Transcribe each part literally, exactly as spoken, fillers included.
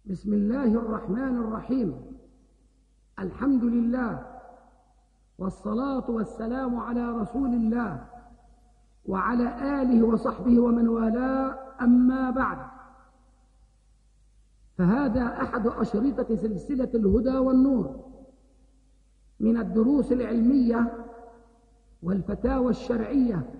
بسم الله الرحمن الرحيم. الحمد لله والصلاة والسلام على رسول الله وعلى آله وصحبه ومن والاه، أما بعد، فهذا أحد أشرطة سلسلة الهدى والنور من الدروس العلمية والفتاوى الشرعية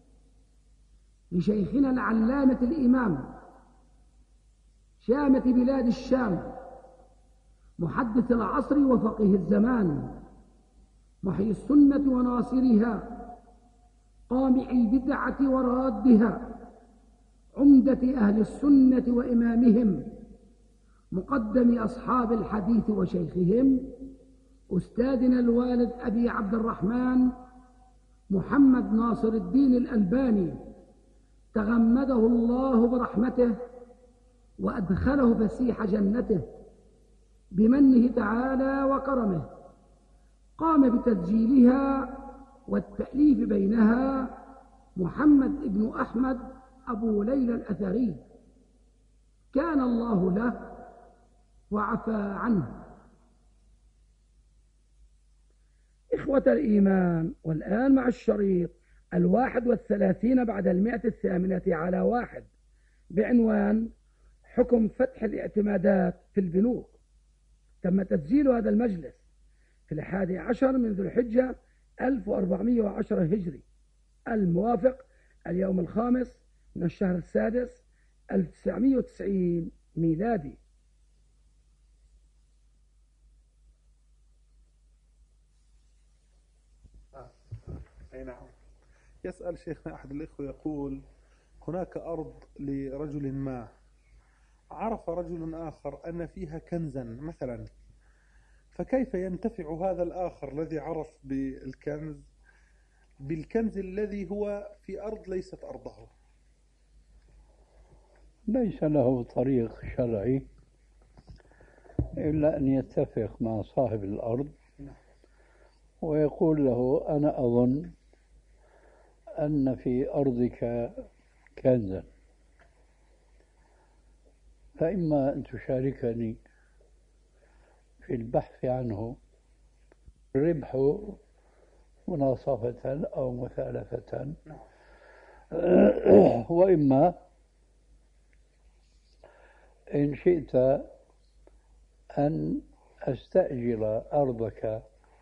لشيخنا العلامة الإمام شامة بلاد الشام، محدث العصر وفقيه الزمان، محيي السنة وناصرها، قامع البدعة ورادها، عمدة أهل السنة وإمامهم، مقدم أصحاب الحديث وشيخهم، أستاذنا الوالد أبي عبد الرحمن محمد ناصر الدين الألباني، تغمده الله برحمته وأدخله فسيح جنته بمنه تعالى وكرمه. قام بتسجيلها والتأليف بينها محمد بن أحمد أبو ليلى الأثري، كان الله له وعفى عنه. إخوة الإيمان، والآن مع الشريط الواحد والثلاثين بعد المئة الثامنة على واحد بعنوان حكم فتح الاعتمادات في البنوك. تم تسجيل هذا المجلس في الحادي عشر من ذو الحجة ألف وأربعمائة وعشرة هجري، الموافق اليوم الخامس من الشهر السادس ألف وتسعمائة وتسعين ميلادي. آه. أي نعم. يسأل شيخنا أحد الإخوة يقول: هناك أرض لرجل ما، عرف رجل آخر أن فيها كنزا مثلا، فكيف ينتفع هذا الآخر الذي عرف بالكنز بالكنز الذي هو في أرض ليست أرضه؟ ليس له طريق شرعي إلا أن يتفق مع صاحب الأرض ويقول له: أنا أظن أن في أرضك كنزا، فإما أن تشاركني في البحث عنه الربح مناصفة أو مثالثة، وإما إن شئت أن أستأجر أرضك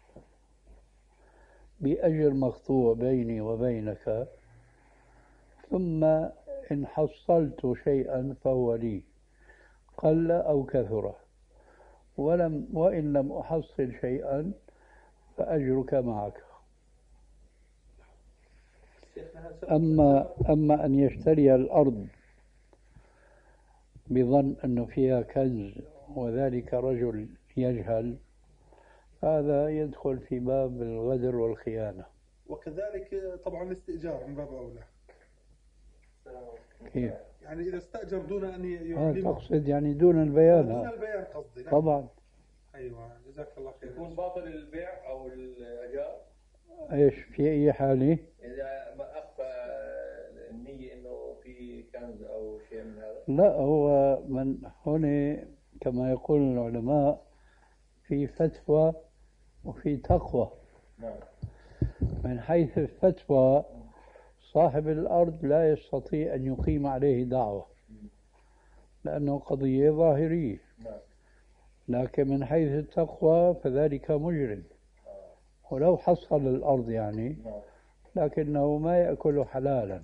بأجر مقطوع بيني وبينك، ثم إن حصلت شيئا فهو لي، قل أو كثر، ولم وإن لم أحصل شيئا فأجرك معك. أما أما أن يشتري الأرض بظن أنه فيها كنز وذلك رجل يجهل، هذا يدخل في باب الغدر والخيانة. وكذلك طبعا الاستئجار من باب أولى. كيف؟ يعني إذا استأجر دون أن يعلمه. آه تقصد يعني دون البيان؟ دون البيان قصدي. طبعا. أيوة، جزاك الله خير. يكون باطل البيع أو الإيجار. إيش في أي حالة؟ إذا ما أخفى النية إنه في كنز أو شيء من هذا. لا، هو من هنا كما يقول العلماء في فتوى وفي تقوى. نعم. من حيث الفتوى صاحب الأرض لا يستطيع أن يقيم عليه دعوة لأنه قضية ظاهرية. نعم. لكن من حيث التقوى فذلك مجرم، ولو حصل الأرض يعني، لكنه ما يأكل حلالا.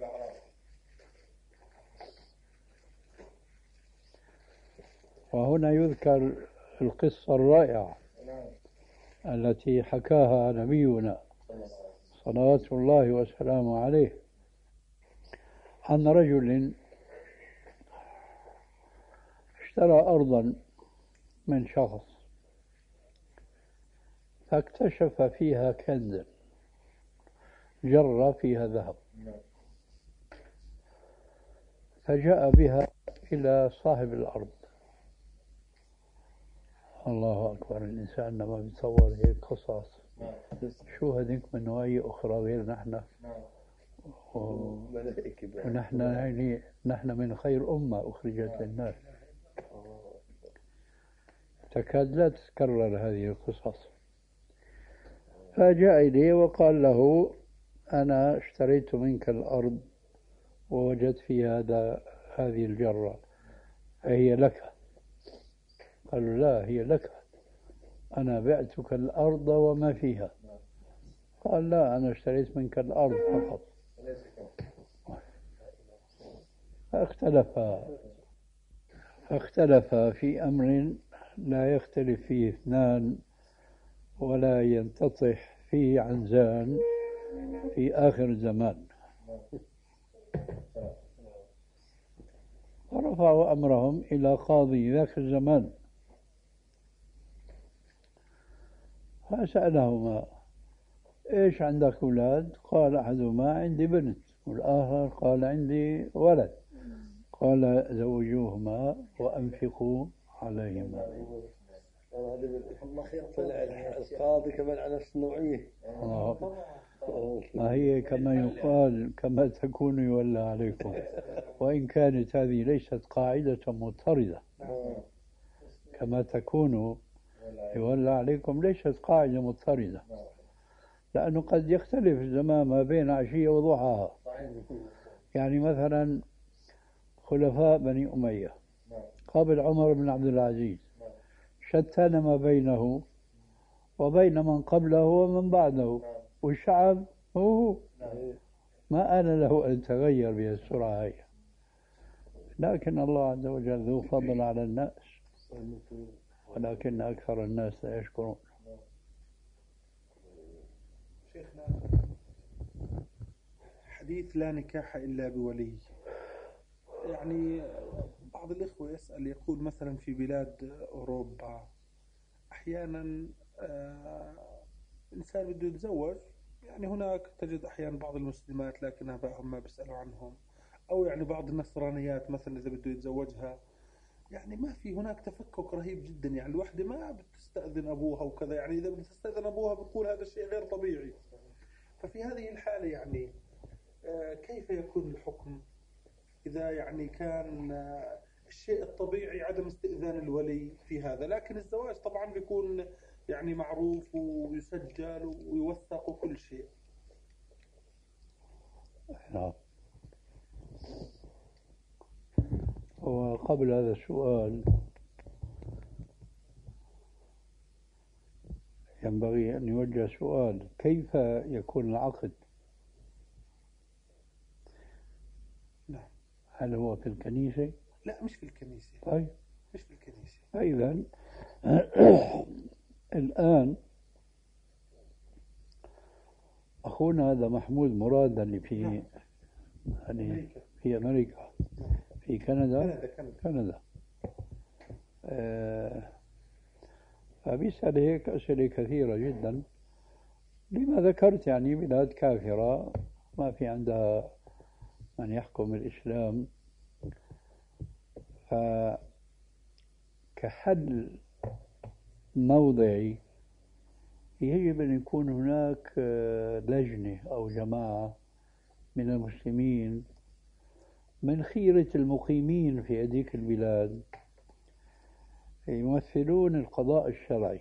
وهنا يذكر القصة الرائعة التي حكاها نبينا صلوات الله وسلامه عليه عن رجل اشترى أرضا من شخص فاكتشف فيها كنزا جر فيها ذهب، فجاء بها إلى صاحب الأرض. الله أكبر، الإنسان لما بيتصور هيك قصص، شو هذيك من نوعية أخرى غير نحن، و... ونحن يعني نحن من خير أمة أخرجت للناس. تكاد لا تتكرر هذه القصص. فجاء إليه وقال له أنا اشتريت منك الأرض ووجدت فيها هذا هذه الجرة فهي لك. قالوا لا هي لك، أنا بعتك الأرض وما فيها. قال لا أنا اشتريت منك الأرض فقط. فاختلفا فاختلفا في أمر لا يختلف فيه اثنان ولا ينتطح فيه عنزان في آخر الزمان. فرفعوا أمرهم إلى قاضي ذاك الزمان فسألهما إيش عندك أولاد؟ قال أحدهما عندي بنت والآخر قال عندي ولد. قال زوجوهما وأنفقوا عليهما. القاضي كمان على نفس النوعية. ما هي كما يقال كما تكون يولى عليكم، وإن كانت هذه ليست قاعدة مضطردة. كما تكون يولى عليكم ليست قاعدة مضطردة، لأنه قد يختلف الزمان ما بين عشية وضحاها. يعني مثلا خلفاء بني أمية قبل عمر بن عبد العزيز شتان ما بينه وبين من قبله ومن بعده، والشعب هو ما آن له أن يتغير بهالسرعة هي. لكن الله عز وجل ذو فضل على الناس ولكن أكثر الناس لا يشكرون. شيخنا حديث لا نكاح إلا بولي، يعني بعض الإخوة يسأل يقول مثلا في بلاد أوروبا أحيانا آه إنسان بده يتزوج، يعني هناك تجد أحيانا بعض المسلمات لكن آبائهم ما بيسألوا عنهم، أو يعني بعض النصرانيات مثلا إذا بده يتزوجها يعني ما في هناك تفكك رهيب جدا، يعني الوحدة ما بتستأذن أبوها وكذا، يعني إذا بتستأذن أبوها بيقول هذا الشيء غير طبيعي. ففي هذه الحالة يعني آه كيف يكون الحكم إذا يعني كان آه الشيء الطبيعي عدم استئذان الولي في هذا، لكن الزواج طبعا بيكون يعني معروف ويسجل ويوثق وكل شيء. نعم. وقبل هذا السؤال ينبغي أن يوجه سؤال: كيف يكون العقد؟ نعم. هل هو في الكنيسة؟ لا مش في الكنيسة. طيب مش في الكنيسة. فإذا الآن أخونا هذا محمود مراد اللي في نعم. يعني في أمريكا في كندا كندا كندا, كندا. آه فبيسأل هيك أسئلة كثيرة جدا لما ذكرت، يعني بلاد كافرة ما في عندها من يحكم الإسلام، فكحل موضعي يجب أن يكون هناك لجنة أو جماعة من المسلمين من خيرة المقيمين في هذيك البلاد يمثلون القضاء الشرعي،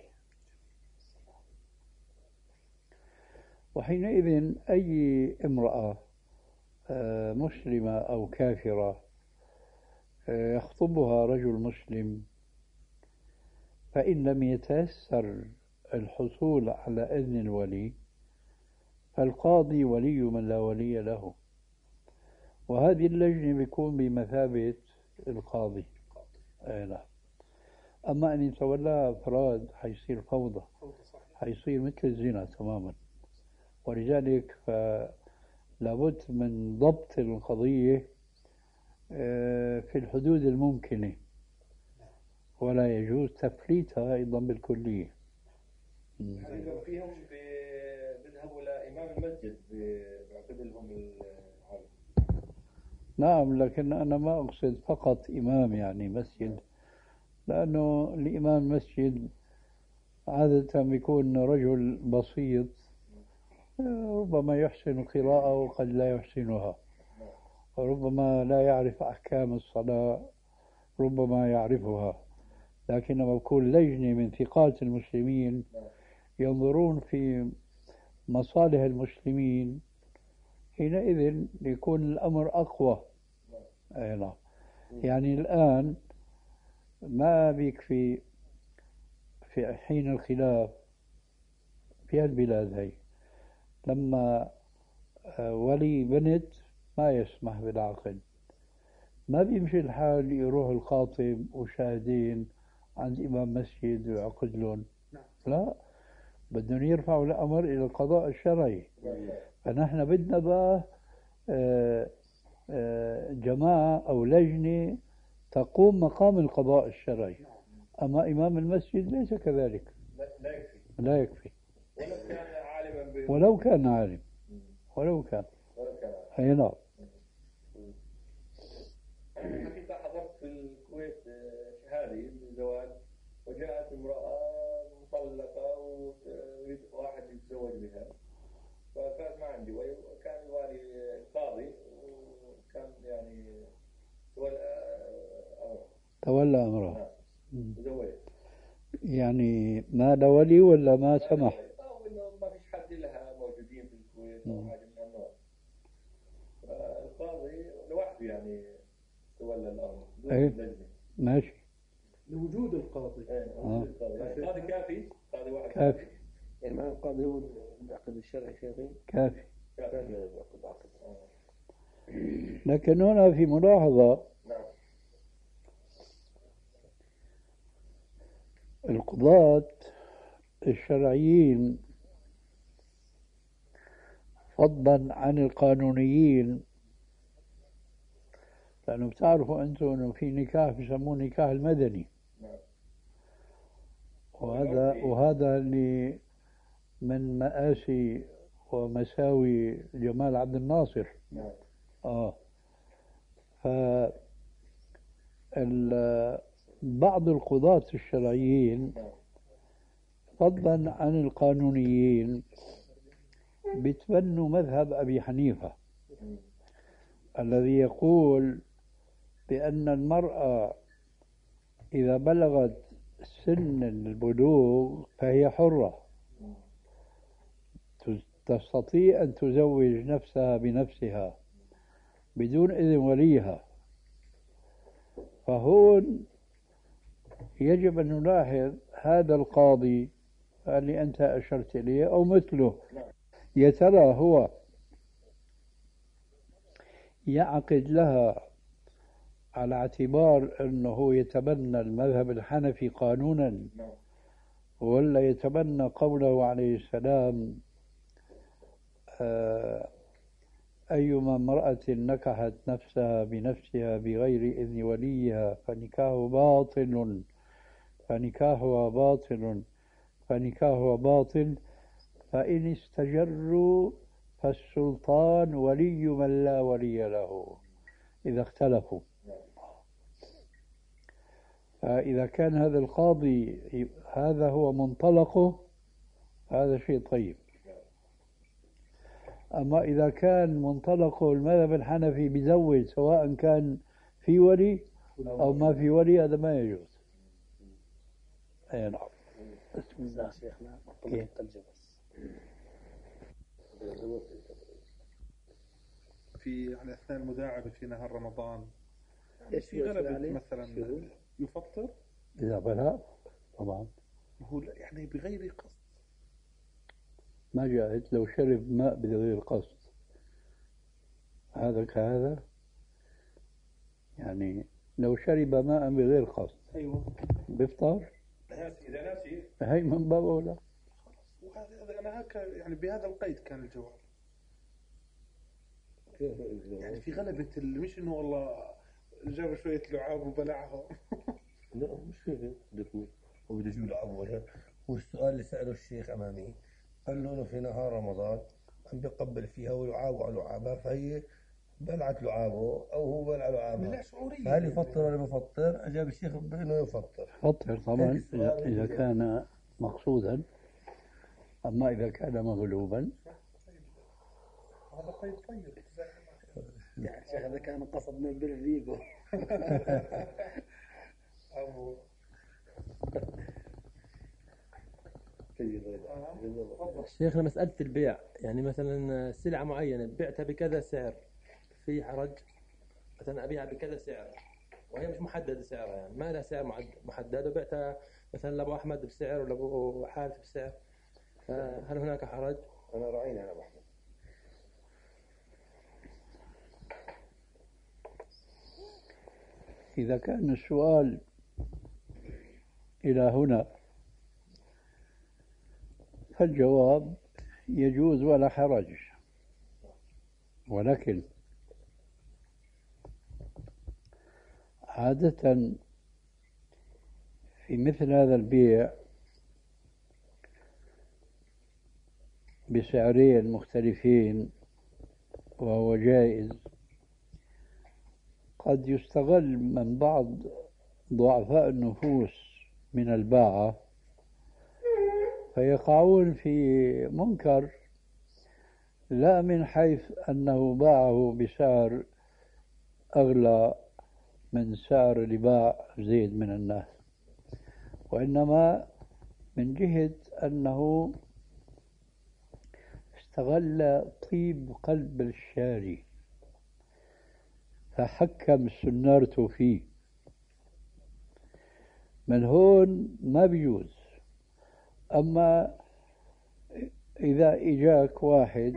وحينئذ أي امرأة مسلمة أو كافرة يخطبها رجل مسلم فإن لم يتيسر الحصول على إذن الولي فالقاضي ولي من لا ولي له، وهذه اللجنة بيكون بمثابة القاضي. أي نعم. أما أن يتولى أفراد حيصير فوضى، حيصير مثل الزنا تماما، ولذلك لابد من ضبط القضية في الحدود الممكنة ولا يجوز تفليتها أيضا بالكلية. يعني فيهم بيذهبوا لإمام المسجد بيعقد لهم العقد. نعم، لكن أنا ما أقصد فقط إمام يعني مسجد، لأنه الإمام المسجد عادة بيكون رجل بسيط ربما يحسن القراءة وقد لا يحسنها، وربما لا يعرف أحكام الصلاة ربما يعرفها، لكن لما بكون لجنة من ثقات المسلمين ينظرون في مصالح المسلمين حينئذ يكون الأمر أقوى. أي نعم. يعني الآن ما بيكفي في حين الخلاف في البلاد هي لما ولي بنت ما يسمح بالعقد، ما بيمشي الحال يروح الخاطب وشاهدين عند إمام مسجد ويعقد لهم، لا، بدهم يرفعوا الأمر إلى القضاء الشرعي. فنحن بدنا بقى جماعة أو لجنة تقوم مقام القضاء الشرعي، أما إمام المسجد ليس كذلك، لا يكفي لا يكفي ولو كان عالما به. ولو كان عالم ولو كان ولو كان أي نعم. أنا حقيقة حضرت في الكويت شهادة للزواج، وجاءت امرأة مطلقة ويريد واحد يتزوج بها، فكانت ما عندي، وكان الوالي القاضي وكان يعني تولى أمره تولى أمره، تزوجت. يعني ما لا ولي ولا ما سمح؟ أو إنه ما فيش حد لها موجودين في الكويت أو حاجة من النوع، فالقاضي لوحده يعني تولى الأمر بدون أي. لجنة. ماشي. لوجود القاضي. إيه، وجود القاضي. يعني القاضي كافي، قاضي واحد كافي يعني معنى القاضي هو العقد الشرعي شيخي؟ كافي. كافي. العقد عقد. لكن هنا في ملاحظة، نعم. القضاة الشرعيين فضلا عن القانونيين، لأنه بتعرفوا أنتم أنه في نكاح بيسموه نكاح المدني، وهذا وهذا اللي من مآسي ومساوي جمال عبد الناصر. نعم. آه ف بعض القضاة الشرعيين فضلا عن القانونيين بيتبنوا مذهب أبي حنيفة الذي يقول بأن المرأة إذا بلغت سن البلوغ فهي حرة تستطيع أن تزوج نفسها بنفسها بدون إذن وليها. فهون يجب أن نلاحظ هذا القاضي اللي أنت أشرت إليه أو مثله، يا ترى هو يعقد لها على اعتبار أنه يتبنى المذهب الحنفي قانونا، ولا يتبنى قوله عليه السلام أيما امرأة نكحت نفسها بنفسها بغير إذن وليها فنكاحها باطل فنكاحها باطل فنكاحها باطل فإن استجروا فالسلطان ولي من لا ولي له إذا اختلفوا. فإذا كان هذا القاضي هذا هو منطلقه هذا شيء طيب. أما إذا كان منطلقه المذهب الحنفي بيزوج سواء كان في ولي أو ما في ولي هذا ما يجوز. أي نعم. بسم الله شيخنا في يعني أثناء المداعبة في نهار رمضان في غلبة مثلا يفطر إذا بلغ طبعا هو يعني بغير قصد، ما جاءت لو شرب ماء بغير قصد هذا كهذا، يعني لو شرب ماء بغير قصد أيوة بيفطر إذا ناسي هي من باب أولى. وهذا أنا هكا يعني بهذا القيد كان الجواب، يعني في غلبة مش إنه والله جاب شوية لعاب وبلعهم. لا مش هيك هو بده يجيب لعاب ولا. والسؤال اللي سأله الشيخ أمامي قال له في نهار رمضان عم بيقبل فيها ولعابه على لعابها فهي بلعت لعابه أو هو بلع لعابها، فهل يفطر ولا بفطر؟ أجاب الشيخ بأنه يفطر. فطر طبعا إذا, إذا كان مقصودا، أما إذا كان مغلوبا هذا قيد طيب. يعني الشيخ هذا كان قصد من بالريقه. شيخنا مسألة البيع، يعني مثلا سلعة معينة بعتها بكذا سعر، في حرج؟ مثلا أبيعها بكذا سعر وهي مش محددة سعرها، يعني ما لها سعر معد- محدد، وبعتها مثلا لأبو أحمد بسعر ولأبو حارث بسعر، فهل هناك حرج؟ أنا راعينا أنا بحمد. إذا كان السؤال إلى هنا فالجواب يجوز ولا حرج، ولكن عادة في مثل هذا البيع بسعرين مختلفين وهو جائز، قد يستغل من بعض ضعفاء النفوس من الباعة فيقعون في منكر، لا من حيث أنه باعه بسعر أغلى من سعر اللي باع زيد من الناس، وإنما من جهة أنه استغل طيب قلب الشاري فحكم سنارته فيه. من هون ما بيجوز. أما إذا إجاك واحد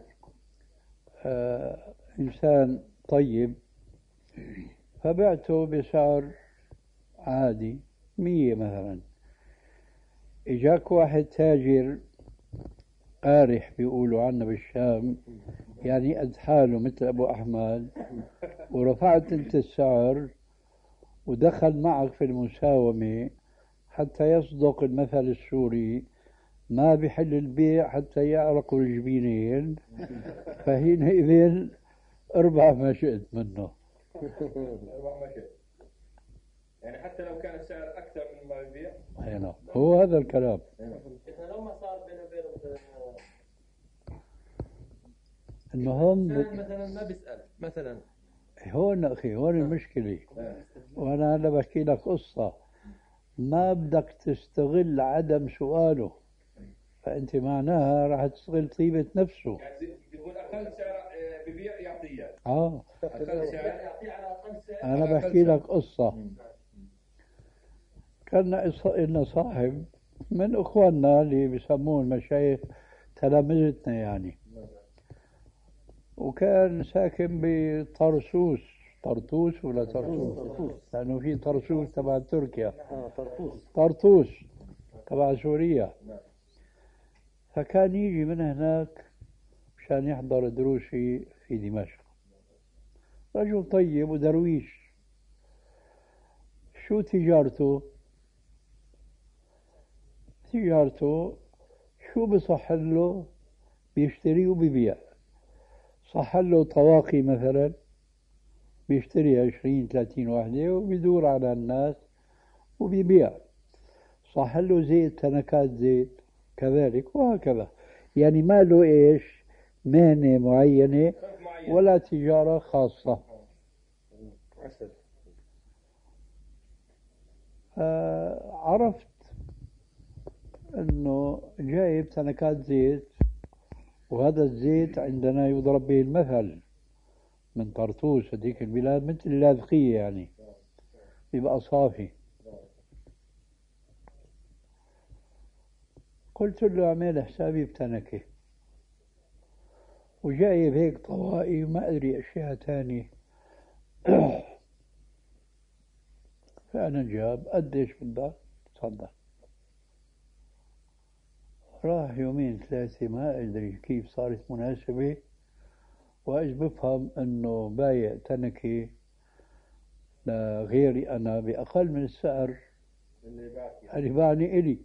آه إنسان طيب فبعته بسعر عادي مية مثلا، إجاك واحد تاجر قارح بيقولوا عنه بالشام، يعني قد حاله مثل أبو أحمد، ورفعت أنت السعر ودخل معك في المساومة حتى يصدق المثل السوري ما بحل البيع حتى يعرقوا الجبينين، فحينئذ اربح ما شئت منه. اربح ما شئت، يعني حتى لو كان السعر اكثر من ما يبيع. أي نعم، هو هذا الكلام. إحنا لو ما صار بينه وبينه مثلا المهم مثلا ما بيسأل مثلا، هون أخي هون المشكلة، وأنا هلا بحكي لك قصة، ما بدك تستغل عدم سؤاله، فأنت معناها راح تستغل طيبة نفسه. يعني يقول اقل سعر ببيع يعطيه، آه اقل سعر يعطيه على اقل سعر. أنا بحكي لك قصة. كان لنا صاحب من إخواننا اللي بيسموه المشايخ تلامذتنا يعني، وكان ساكن بطرسوس، طرطوس ولا طرطوس؟ لأنه في طرسوس تبع تركيا، طرطوس تبع سوريا. فكان يجي من هناك مشان يحضر دروسي في دمشق، رجل طيب ودرويش. شو تجارته؟ تجارته شو بصح له؟ بيشتري وبيبيع. صح له طواقي مثلا بيشتري عشرين ثلاثين واحدة وبيدور على الناس وبيبيع. صح له زيت، تنكات زيت كذلك، وهكذا. يعني ما له إيش مهنة معينة ولا تجارة خاصة. آه عرفت أنه جايب تنكات زيت، وهذا الزيت عندنا يضرب به المثل من طرطوس هذيك البلاد، مثل اللاذقية يعني، يبقى صافي. قلت له اعمل حسابي بتنكة، وجايب هيك طوائي وما أدري أشياء تانية. فأنا جاب قديش بدك؟ تفضل. راح يومين ثلاثة ما أدري كيف صارت مناسبة، وإيش بفهم أنه بايع تنكة لغيري أنا بأقل من السعر اللي باعني إلي.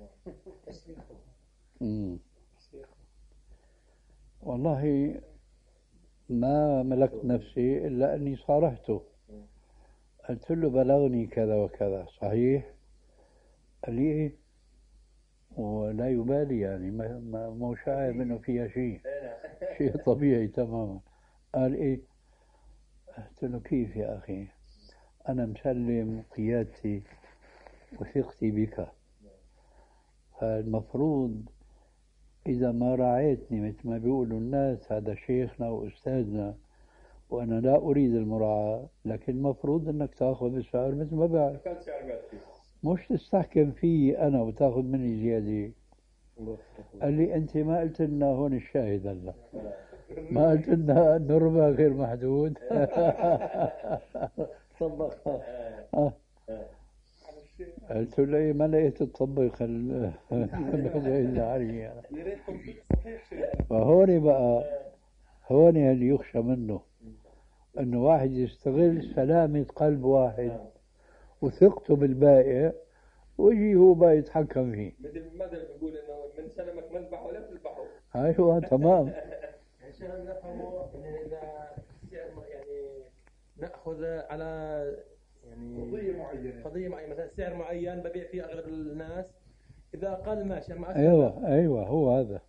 والله ما ملكت نفسي إلا أني صارحته، قلت له بلغني كذا وكذا، صحيح؟ قال لي إيه، ولا يبالي يعني، ما ما مو شاعر منه فيها شيء، شيء طبيعي تماما. قال إيه؟ قلت له كيف يا أخي، أنا مسلم قيادتي وثقتي بك. فالمفروض إذا ما راعيتني مثل ما بيقولوا الناس هذا شيخنا وأستاذنا وأنا لا أريد المراعاة، لكن المفروض أنك تأخذ السعر مثل ما بعرف، كان سعر بعد فيه. مش تستحكم فيه أنا وتأخذ مني زيادة. قال لي أنت ما قلت لنا هون الشاهد هلا، ما قلت لنا أن الربا غير محدود. طبقها. قلت له إيه ما لقيت تطبق المسائل علي. فهون بقى هون اللي يخشى منه انه واحد يستغل سلامة قلب واحد وثقته بالبائع ويجي هو بقى يتحكم فيه. مثل المثل بيقول انه من سلمك مذبح ولا تذبحه. ايوه تمام. عشان نفهموا ان اذا يعني ناخذ على يعني قضية معينة قضيه معينه مثلا سعر معين ببيع فيه اغلب الناس، اذا اقل ماشي اما اكثر. ايوه ايوه هو هذا.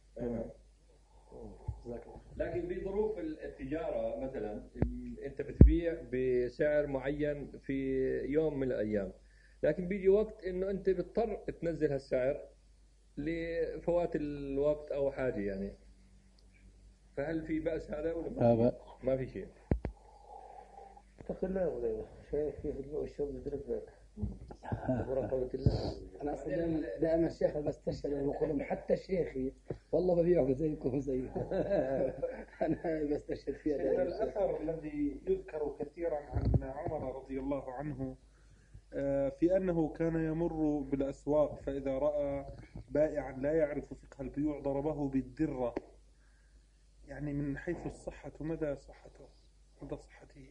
لكن في ظروف التجارة مثلا انت بتبيع بسعر معين في يوم من الايام، لكن بيجي وقت انه انت بتضطر تنزل هالسعر لفوات الوقت او حاجة يعني، فهل في بأس هذا ولا لا بأس؟ ما في شيء؟ اتق الله ولا شيء في البيع والشرب يدرك مراقبة الله. أنا أصلا دائما دائما الشيخ بستشهد بقولهم حتى شيخي والله ببيعه زيكم وزيه. أنا بستشهد فيها دائما. الأثر الذي يذكر كثيرا عن عمر رضي الله عنه في أنه كان يمر بالأسواق فإذا رأى بائعا لا يعرف فقه البيوع ضربه بالدرة، يعني من حيث الصحة مدى صحته مدى صحته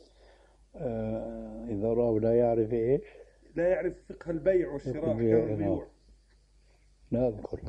آه إذا رأوا لا يعرف إيش؟ لا يعرف فقه البيع والشراء أحكام البيوع. لا أذكر.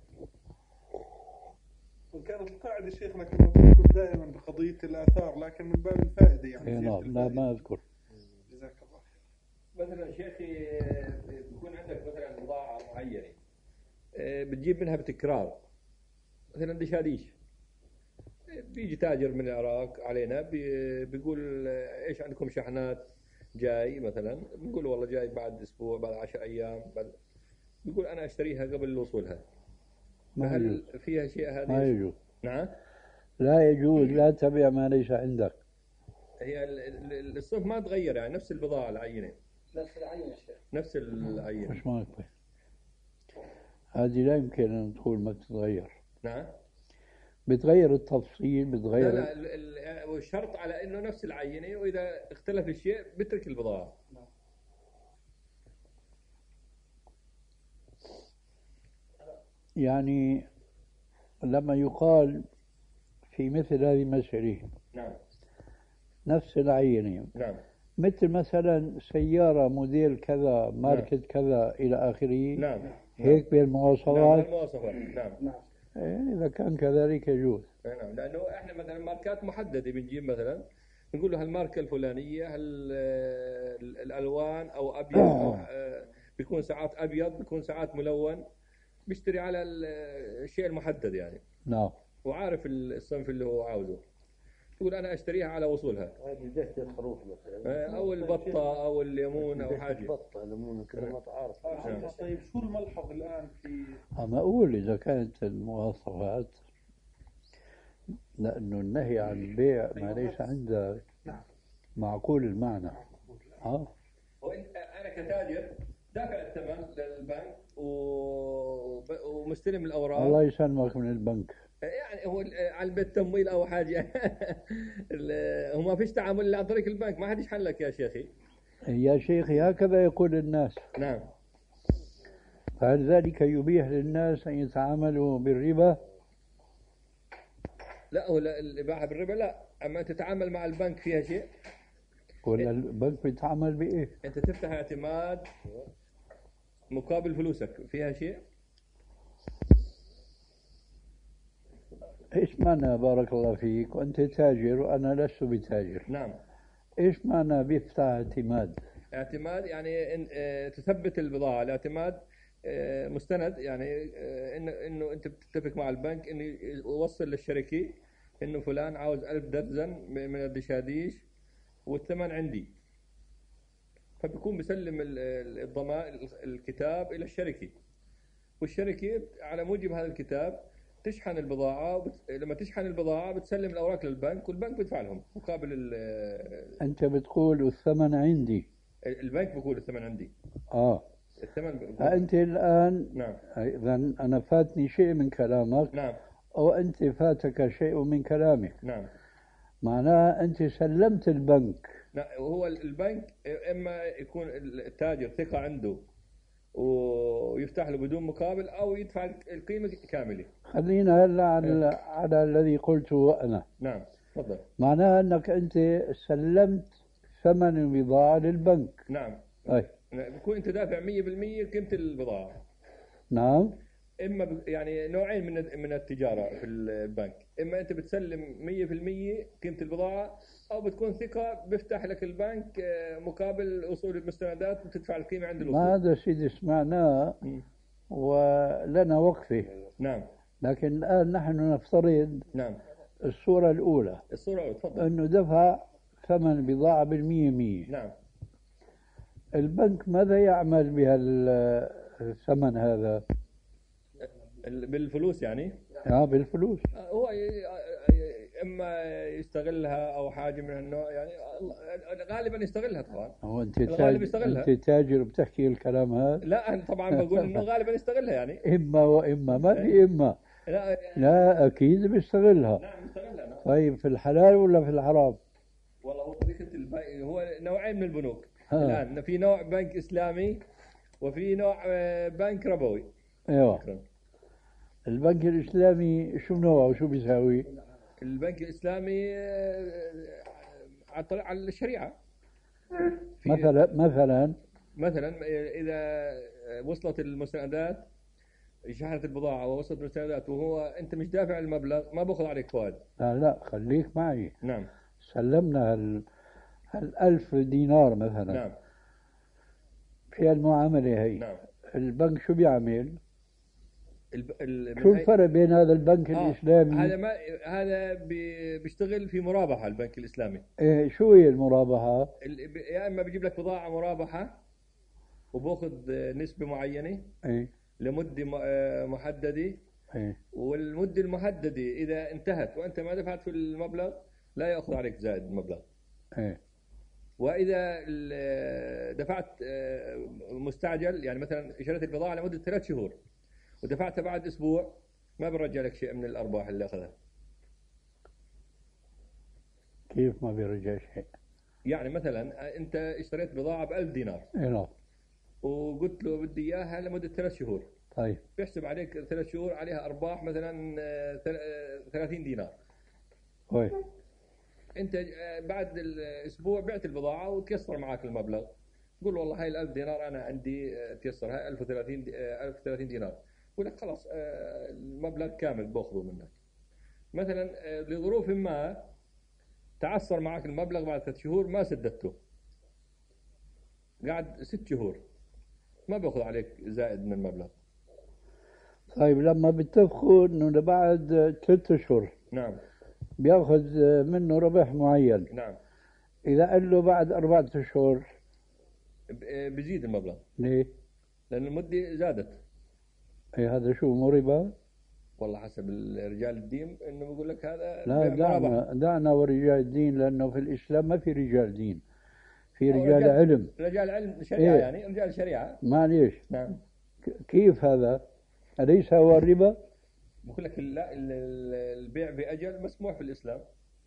وكانت القاعدة شيخنا كما تقول دائما بقضية الآثار لكن من باب الفائدة يعني. نعم لا ما أذكر. جزاك الله خير. مثلا شيخي بيكون عندك مثلا بضاعة معينة بتجيب منها بتكرار، مثلا دشاديش، بيجي تاجر من العراق علينا بيقول ايش عندكم شحنات جاي مثلا، بنقول والله جاي بعد اسبوع بعد عشر ايام بعد، بيقول انا اشتريها قبل وصولها. ما هل يجوز. فيها شيء هذا؟ ما يجوز. نعم لا يجوز، لا تبيع ما ليس عندك. هي الصنف ما تغير يعني نفس البضاعة العينة. نفس العينة شيخ. نفس العينة. مش ممكن. هذه لا يمكن أن تقول ما تتغير. نعم. بتغير التفصيل بتغير. لا لا والشرط على انه نفس العينة، واذا اختلف الشيء بترك البضاعة. يعني لما يقال في مثل هذه المسألة نعم نفس العينة، نعم، مثل مثلا سيارة موديل كذا ماركة نعم. كذا إلى آخره، نعم هيك نعم. بالمواصفات. المواصفات نعم. نعم. إيه إذا كان كذلك يجوز. نعم، لانه احنا مثلا ماركات محدده بنجيب مثلا نقول له هالماركه الفلانيه هل الالوان او ابيض أو بيكون ساعات ابيض بيكون ساعات ملون، بيشتري على الشيء المحدد يعني. نعم. وعارف الصنف اللي هو عاوزه، يقول انا اشتريها على وصولها. هذه زيت الخروف مثلا او البطه او الليمون او حاجه. البطه ليمون كذا ما تعرف. طيب شو الملحظ الآن في أما أقول إذا كانت المواصفات، لأنه النهي عن بيع ما ليس عندك معقول المعنى. ها؟ وإن أنا كتاجر دافع الثمن للبنك ومستلم الأوراق. الله يسلمك من البنك. يعني هو على البيت تمويل أو حاجة. هو ما فيش تعامل إلا عن طريق البنك، ما حد يشحن لك يا شيخي. يا شيخي هكذا يقول الناس. نعم. فهل ذلك يبيح للناس أن يتعاملوا بالربا؟ لا هو الإباحة بالربا لا، أما تتعامل مع البنك فيها شيء. ولا البنك بيتعامل بإيه؟ أنت تفتح اعتماد مقابل فلوسك فيها شيء؟ إيش معنى بارك الله فيك وأنت تاجر وأنا لست بتاجر؟ نعم. إيش معنى بيفتح اعتماد؟ اعتماد يعني إن تثبت البضاعة، الاعتماد مستند يعني إنه إنه أنت بتتفق مع البنك إنه يوصل للشركة إنه فلان عاوز ألف درزن من الدشاديش والثمن عندي. فبيكون بيسلم ال- ال- الضمان الكتاب الى الشركه، والشركه على موجب هذا الكتاب تشحن البضاعه، وبت... لما تشحن البضاعه بتسلم الاوراق للبنك، والبنك بيدفع لهم مقابل ال... أنت بتقول الثمن عندي. البنك بيقول الثمن عندي. آه الثمن بيقول... أنت الآن نعم. إذا أنا فاتني شيء من كلامك. نعم. أو أنت فاتك شيء من كلامك. نعم. معناه أنت سلمت البنك. لا، هو البنك اما يكون التاجر ثقه عنده ويفتح له بدون مقابل، او يدفع القيمه كامله. خلينا هلا على, على الذي قلته أنا. نعم تفضل. معناه أنك أنت سلمت ثمن البضاعة للبنك. نعم. أي. بكون أنت دافع مية بالمية قيمة البضاعة. نعم. إما ب... يعني نوعين من من التجارة في البنك، إما أنت بتسلم مية بالمية قيمة البضاعة، أو بتكون ثقة بيفتح لك البنك مقابل وصول المستندات وتدفع القيمة عند الوصول. ما هذا سيدي سمعناه ولنا وقفه. نعم. لكن الآن نحن نفترض نعم الصورة الأولى. الصورة الأولى تفضل. أنه دفع ثمن البضاعة بالمية مية. نعم. البنك ماذا يعمل بهالثمن هذا؟ بالفلوس يعني؟ اه بالفلوس. هو اما يستغلها او حاجه من النوع، يعني غالبا يستغلها طبعا. هو انت تاجر، انت تاجر بتحكي الكلام هذا؟ لا انا طبعا بقول انه غالبا يستغلها يعني. اما واما، ما في اما. لا, لا اكيد بيستغلها. نعم بيستغلها. نعم. طيب في الحلال ولا في الحرام؟ والله هو طريقه البنك، هو نوعين من البنوك. ها. الان في نوع بنك اسلامي وفي نوع بنك ربوي. ايوه. البنك الإسلامي شو نوعه وشو بيساوي؟ البنك الإسلامي على طريق على الشريعة. مثلا مثلا مثلا إذا وصلت المستندات، شحنت البضاعة ووصلت المستندات وهو أنت مش دافع المبلغ، ما بأخذ عليك فوائد. لا لا خليك معي. نعم. سلمنا هال هالألف دينار مثلا. نعم. في المعاملة هي. نعم. البنك شو بيعمل؟ الب... ال... شو الفرق بين هذا البنك آه. الإسلامي؟ هذا ما هذا بي... بيشتغل في مرابحة البنك الإسلامي. إيه شو هي المرابحة؟ ال... يا إما بيجيب لك بضاعة مرابحة وبأخذ نسبة معينة. إيه. لمدة محددة. إيه. والمدة المحددة إذا انتهت وأنت ما دفعت في المبلغ لا يأخذ عليك زائد المبلغ. إيه. وإذا دفعت مستعجل، يعني مثلا اشتريت البضاعة لمدة ثلاث شهور ودفعتها بعد أسبوع، ما برجع لك شيء من الأرباح اللي أخذها. كيف ما بيرجع شيء؟ يعني مثلا أنت اشتريت بضاعة بألف دينار. إيه. وقلت له بدي إياها لمدة ثلاث شهور. طيب. بيحسب عليك ثلاث شهور عليها أرباح مثلا ثلاثين دينار. طيب. أنت بعد الأسبوع بعت البضاعة وتيسر معك المبلغ، تقول والله هاي الألف دينار أنا عندي تيسر، هاي ألف وثلاثين ألف وثلاثين دينار، يقول لك خلاص المبلغ كامل باخذه منك. مثلا لظروف ما تعثر معك المبلغ بعد ثلاث شهور ما سددته، قاعد ست شهور، ما باخذ عليك زائد من المبلغ. طيب لما بتتفقوا انه بعد ثلاث اشهر نعم بياخذ منه ربح معين. نعم. اذا قال له بعد اربعة اشهر بزيد المبلغ. ليه؟ لأن المدة زادت. اي هذا شو مو ربا؟ والله حسب رجال الدين انه بيقول لك هذا لا دعنا دعنا ورجال الدين، لانه في الاسلام ما في رجال دين، في رجال, رجال علم. رجال علم شريعة. إيه؟ يعني رجال شريعة. معليش. نعم. كيف هذا؟ أليس هو الربا؟ بقول لك لا، البيع بأجل مسموح في الإسلام.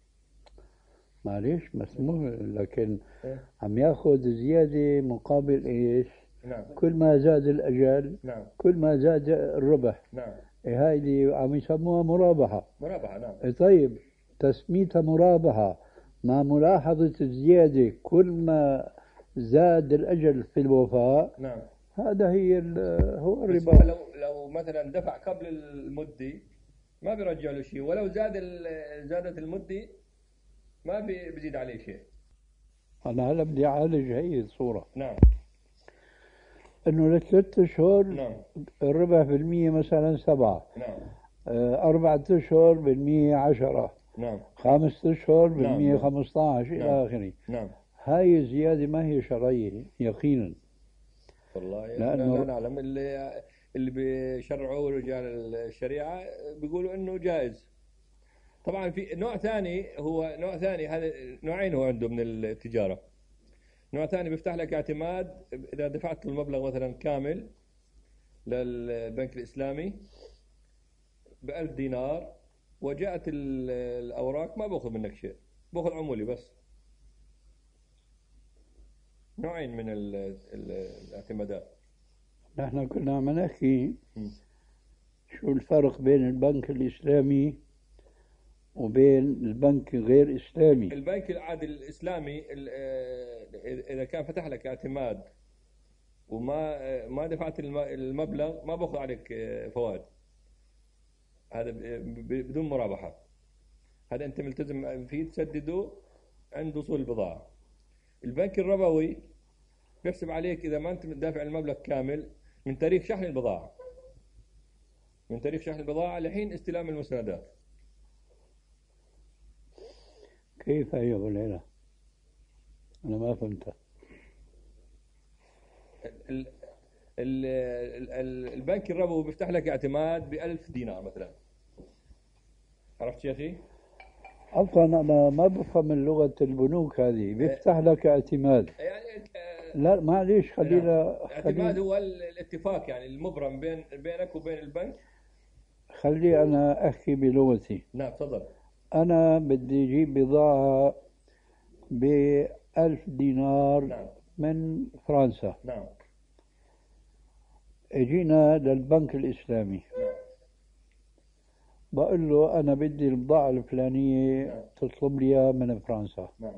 معليش مسموح، لكن إيه؟ عم ياخذ زيادة مقابل ايش؟ نعم. كل ما زاد الأجل نعم. كل ما زاد الربح. نعم. إيه هاي اللي عم يسموها مرابحة. مرابحة نعم. إيه طيب تسميتها مرابحة مع ملاحظة الزيادة كل ما زاد الأجل في الوفاء. نعم. هذا هي هو الربا. لو لو مثلا دفع قبل المدة ما بيرجع له شيء، ولو زاد زادت المدة ما بيزيد عليه شيء. أنا هلا بدي أعالج هي الصورة. نعم. إنه لثلاث أشهر. نعم. الربح بالمية مثلا سبعة. نعم. أربعة أشهر بالمية عشرة. نعم. خمسة أشهر بالمية خمسة عشر إلى آخره. نعم. هاي الزيادة ما هي شرعية يقينا. والله لأنه- احنا لا نعلم اللي اللي بيشرعوا رجال الشريعة بيقولوا انه جائز. طبعا في نوع ثاني، هو نوع ثاني، هذا نوعين هو عنده من التجارة. نوع ثاني بيفتح لك اعتماد اذا دفعت له المبلغ مثلا كامل للبنك الاسلامي بألف دينار، وجاءت ال- الاوراق ما باخذ منك شيء، باخذ عمولي بس. نوعين من ال- ال- الاعتمادات. نحن كنا عم نحكي م. شو الفرق بين البنك الإسلامي وبين البنك غير إسلامي. البنك العادي الاسلامي ال- آه، اذا كان فتح لك اعتماد وما آه، ما دفعت الم- المبلغ ما باخذ عليك آه، فوائد. هذا ب- ب- بدون مرابحه. هذا انت ملتزم فيه تسدده عند وصول البضاعه. البنك الربوي بيحسب عليك اذا ما انت دافع المبلغ كامل من تاريخ شحن البضاعه، من تاريخ شحن البضاعه لحين استلام المستندات. كيف يا أبو العلا؟ أنا ما فهمتها. ال- ال- ال- ال- البنك الربوي بيفتح لك اعتماد بألف دينار مثلا. عرفت شيخي؟ عفوا أنا ما بفهم اللغة البنوك هذه. بيفتح لك اعتماد. يعني آه، لا معليش خلينا الاعتماد خلينا هو ال- الاتفاق يعني المبرم بين بينك وبين البنك. خلي أنا أحكي بلغتي. نعم تفضل. أنا بدي أجيب بضاعة بألف دينار نعم من فرنسا. نعم اجينا للبنك الإسلامي، نعم بقول له أنا بدي البضاعة الفلانية نعم. تطلب لي إياها من فرنسا. نعم.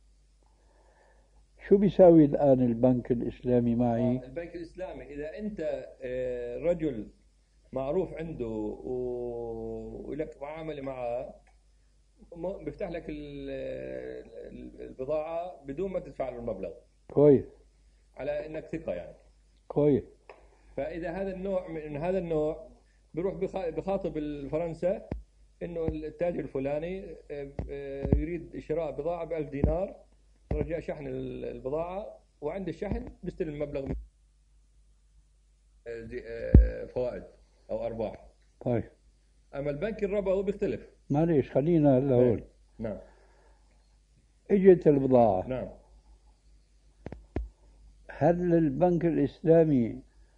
شو بيساوي الآن البنك الإسلامي معي؟ آه، البنك الإسلامي إذا أنت آه، رجل معروف عنده و- ولك معاملة معه، م- بيفتح لك ال- ال- البضاعة بدون ما تدفع له المبلغ، كويس على انك ثقة يعني. كويس. فاذا هذا النوع من هذا النوع بيروح بخ- بخاطب فرنسا انه التاجر الفلاني آه، آه، يريد شراء بضاعة بألف دينار، رجاء شحن ال- البضاعة، وعند الشحن بيستلم المبلغ من آه، زي- آه، فوائد او ارباح. طيب اما البنك الربوي بيختلف. معليش خلينا هلا هون. نعم اجت البضاعة، نعم. هل البنك الإسلامي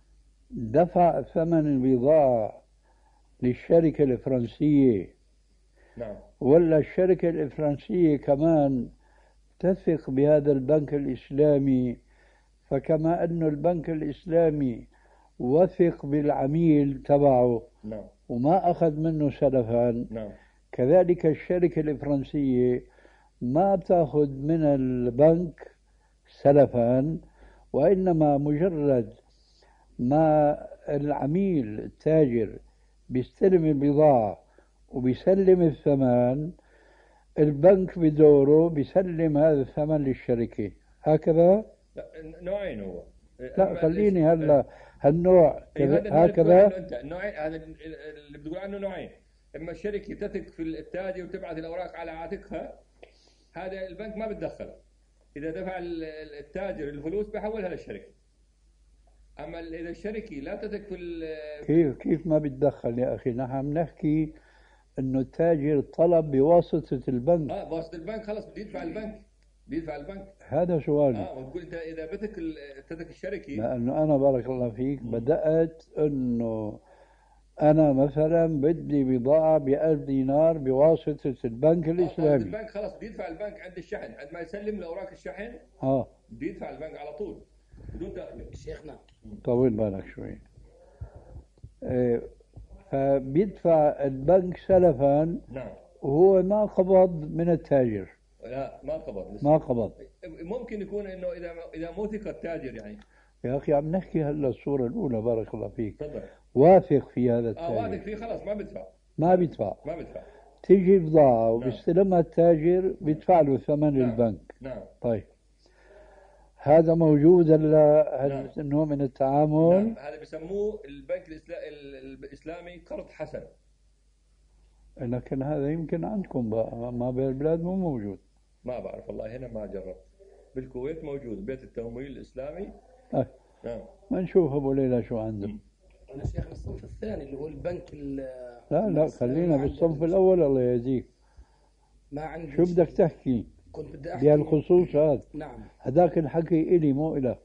دفع ثمن البضاعة للشركة الفرنسية، نعم ولا الشركة الفرنسية كمان تثق بهذا البنك الإسلامي، فكما أن البنك الإسلامي وثق بالعميل تبعه نعم وما أخذ منه سلفا، نعم كذلك الشركة الفرنسية ما بتأخذ من البنك سلفا، وإنما مجرد ما العميل التاجر بيستلم البضاعة وبيسلم الثمن، البنك بدوره بيسلم هذا الثمن للشركة. هكذا؟ لا، نوعين هو. لا أما خليني ال- هلا هالنوع أي هذا كذا- اللي بتقول عنه هكذا. انت النوعين، هذا اللي بتقول عنه نوعين. اما الشركه تثق في التاجر وتبعث الاوراق على عاتقها، هذا البنك ما بتدخل. اذا دفع ال- التاجر الفلوس بحولها للشركه. اما ال- اذا الشركه لا تثق في ال- كيف كيف ما بتدخل يا أخي؟ نحن عم نحكي إنه التاجر طلب بواسطة البنك. اه بواسطه البنك، خلص بده يدفع البنك، بده يدفع البنك. هذا سؤالي. اه وتقول انت اذا بثق ال- تثق الشركه. لأنه أنا بارك الله فيك بدأت إنه أنا مثلا بدي بضاعة بألف دينار بواسطة البنك آه، الإسلامي. البنك خلص بده يدفع البنك عند الشحن، عندما يسلم الاوراق الشحن آه بده يدفع البنك على طول بدون تاخير. شيخنا طول بالك شوي. إيه، فبيدفع البنك سلفا نعم. وهو ما قبض من التاجر، لا ما قبض لسه. ما قبض. ممكن يكون انه اذا اذا مو ثقه التاجر يعني. يا أخي عم نحكي هلا الصورة الأولى بارك الله فيك، تفضل. واثق في هذا اه واثق التاجر فيه خلاص ما بدفع. ما بيدفع. ما بدفع. تيجي بضاعة وبيستلمها التاجر بيدفع له ثمن نعم. البنك. نعم. طيب هذا موجود هلا نعم. هذا النوع من التعامل؟ نعم. هذا بسموه البنك الإسلا- ال- الاسلامي قرض حسن. لكن هذا يمكن عندكم بقى، ما بالبلاد مو موجود. ما بعرف والله، هنا ما جربت. بالكويت موجود بيت التمويل الإسلامي. آه. نعم. ما نشوف أبو ليلى شو عنده. أنا شيخ الصنف الثاني اللي هو البنك. لا لا خلينا بالصنف الأول الله يهديك. ما عندي. شو بدك تحكي؟ كنت بدي أحكي بهالخصوص هذا. نعم. هذاك الحكي إلي مو إلك.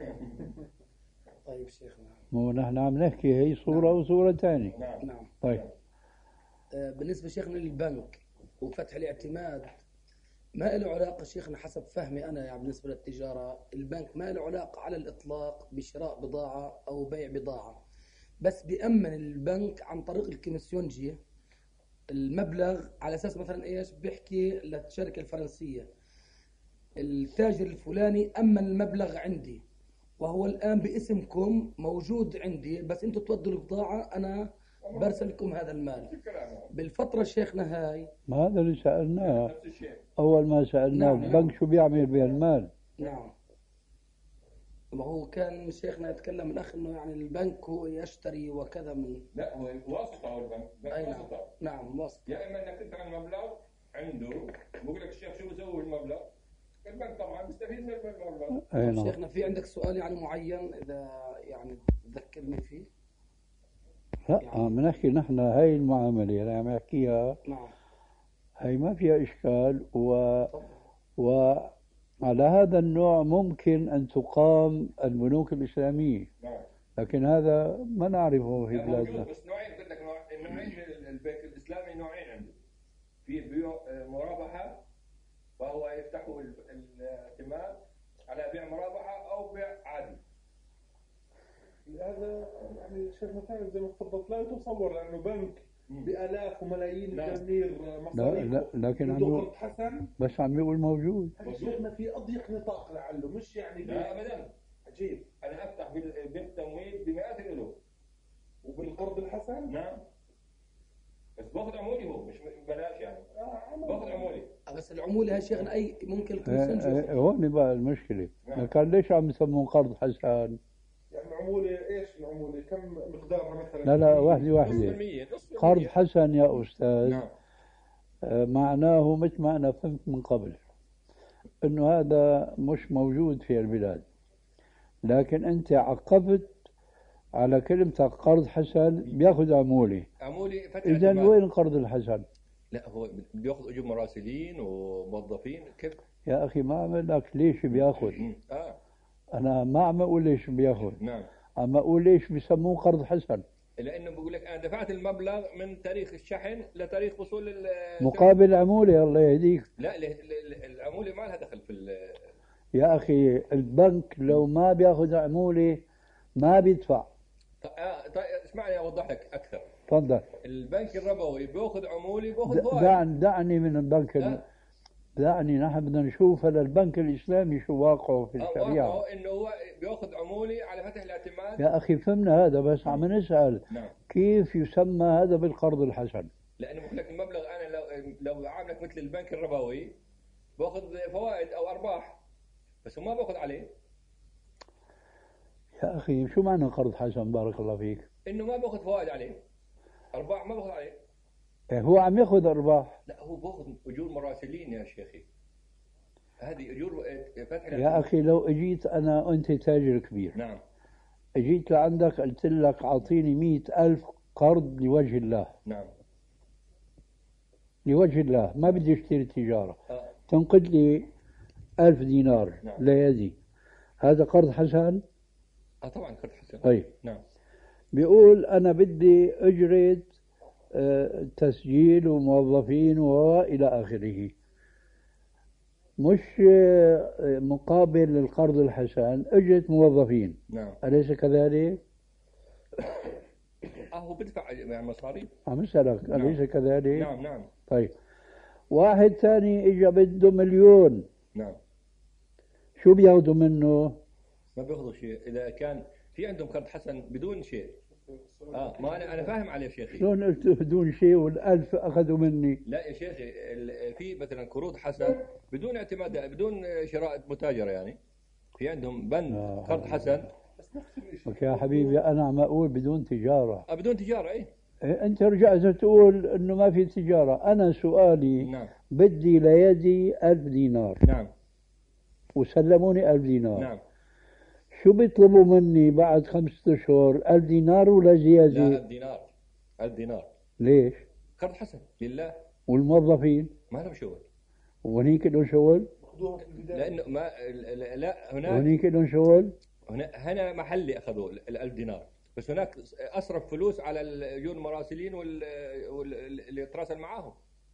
طيب شيخنا. مو نحن عم نحكي هي صورة نعم. وصورة ثانية. نعم. نعم. طيب. آه بالنسبة شيخنا للبنك وفتح الاعتماد ما له علاقة شيخنا حسب فهمي أنا يعني بالنسبة للتجارة البنك ما له علاقة على الإطلاق بشراء بضاعة أو بيع بضاعة، بس بيأمن البنك عن طريق الكوميسيونجي المبلغ على أساس مثلا إيش بيحكي للشركة الفرنسية التاجر الفلاني أمن المبلغ عندي وهو الآن باسمكم موجود عندي، بس أنتم تودوا البضاعة أنا برسل لكم هذا المال. بالفترة شيخنا هاي ما هذا اللي سألناه أول ما سألناه. نعم. البنك شو بيعمل بهالمال؟ نعم. ما هو كان شيخنا يتكلم الأخ إنه يعني البنك هو يشتري وكذا من. لا هو واسطة هو البنك. أي نعم. نعم واسطة. يا إما إنك تدفع المبلغ عنده بقول لك الشيخ شو بيسوي بالمبلغ؟ البنك طبعا بيستفيد من المبلغ. أي نعم. شيخنا في عندك سؤال يعني معين إذا يعني تذكرني فيه؟ لا يعني. عم نحكي نحن هاي المعاملة اللي عم نحكيها. نعم. هاي ما فيها إشكال و... وعلى هذا النوع ممكن أن تقام البنوك الإسلامية. نعم. لكن هذا ما نعرفه في لا بلادنا. موجود بس نوعين قلت لك نوع النوعين من البنك الإسلامي نوعين عنده. في بيع مرابحة وهو يفتحوا الاعتماد على بيع مرابحة أو بيع عادي. هذا يعني شيخنا ثاني زي ما تفضلت لا يتصور لأنه بنك بآلاف وملايين الدنانير مصاريف. لا لا لكن عم يقول حسن بس عم يقول موجود. شيخنا في أضيق نطاق لعله مش يعني. لا أبدا. عجيب. أنا أفتح بالتمويل بمئات الألوف. وبالقرض الحسن؟ نعم. بس باخذ عمولي هو مش بلاش يعني. آه باخذ عمولي. بس العمولة يا شيخنا أي ممكن يكون اه سنجي. هون بقى المشكلة. نعم. كان ليش عم يسموه قرض حسن؟ يعني عمولة ايش العمولة؟ كم مقدارها مثلا؟ لا لا واحدة نص واحدة. بالمية نص بالمية. قرض حسن يا أستاذ. نعم. آه معناه مثل ما أنا فهمت من قبل إنه هذا مش موجود في البلاد، لكن أنت عقبت على كلمة قرض حسن بياخذ عمولة. عمولي فتح إذا اعتماد. وين القرض الحسن؟ لا هو بياخذ اجور مراسلين وموظفين كيف؟ يا أخي ما عم لك ليش بياخذ. اه أنا ما عم أقول ليش بياخذ، نعم. عم أقول ليش بيسموه قرض حسن. لانه بقول لك انا دفعت المبلغ من تاريخ الشحن لتاريخ وصول ال مقابل عمولة الله يهديك. لا ل- ل- العموله ما لها دخل في ال- يا أخي البنك لو ما بياخذ عمولة ما بيدفع. آه طيب اسمعني اوضح لك اكثر. تفضل. البنك الربوي بياخذ عمولي بياخذ د- فوائد. دعني دعني من البنك ال- لا. دعني نحن بدنا نشوف هذا البنك الإسلامي شو واقعه في آه، الشريعة. واقعه انه هو بياخذ عمولي على فتح الاعتماد. يا أخي فهمنا هذا بس عم نسأل نعم. كيف يسمى هذا بالقرض الحسن؟ لانه بقول لك المبلغ انا لو لو عاملك مثل البنك الربوي باخذ فوائد او ارباح بس هو ما باخذ عليه. يا أخي شو معنى قرض حسن بارك الله فيك؟ انه ما باخذ فوائد عليه، ارباح ما باخذ عليه. إيه هو عم ياخذ أرباح. لا هو باخذ اجور مراسلين يا شيخي. هذه اجور فتح يا أخي لو اجيت أنا وأنت تاجر كبير، نعم. اجيت لعندك قلت لك أعطيني مئة ألف قرض لوجه الله، نعم. لوجه الله ما بدي اشتري تجارة، آه. تنقد لي ألف دينار نعم. ليدي، هذا قرض حسن؟ اه طبعا قرض حسن. طيب نعم. بيقول أنا بدي أجرة آه، تسجيل وموظفين وإلى آخره، مش آه، مقابل القرض الحسن أجرة موظفين، نعم. أليس كذلك؟ اه هو بدفع يعني مصاريف. عم أسألك نعم. أليس كذلك؟ نعم نعم طيب واحد ثاني إجا بده مليون، نعم. شو بياخذوا منه؟ ما بياخذوا شيء اذا كان في عندهم قرض حسن بدون شيء. اه ما انا انا فاهم عليه شيخي. شلون قلت بدون شيء والألف أخذوا مني؟ لا يا شيخي ال- في مثلا قروض حسن بدون اعتماد بدون شراء متاجره يعني. في عندهم بند آه. قرض حسن. لك يا حبيبي أنا عم أقول بدون تجارة. آه بدون تجاره اي. إيه، أنت رجعت تقول إنه ما في تجارة، أنا سؤالي نعم بدي ليدي ألف دينار، نعم. وسلموني ألف دينار. نعم. شو بيطلبوا مني بعد خمسة أشهر؟ ألف دينار ولا زيادة؟ لا، ألف دينار. ألف دينار. ليش؟ قرض حسن لله. والموظفين؟ ما لهم شغل. وهنيك لهم شغل؟ لأنه ما لا, لا هناك وهنيك لهم شغل؟ هنا هنا محلي أخذوا الألف دينار، بس هناك أصرف فلوس على الأجور المراسلين واللي يتراسل معاهم.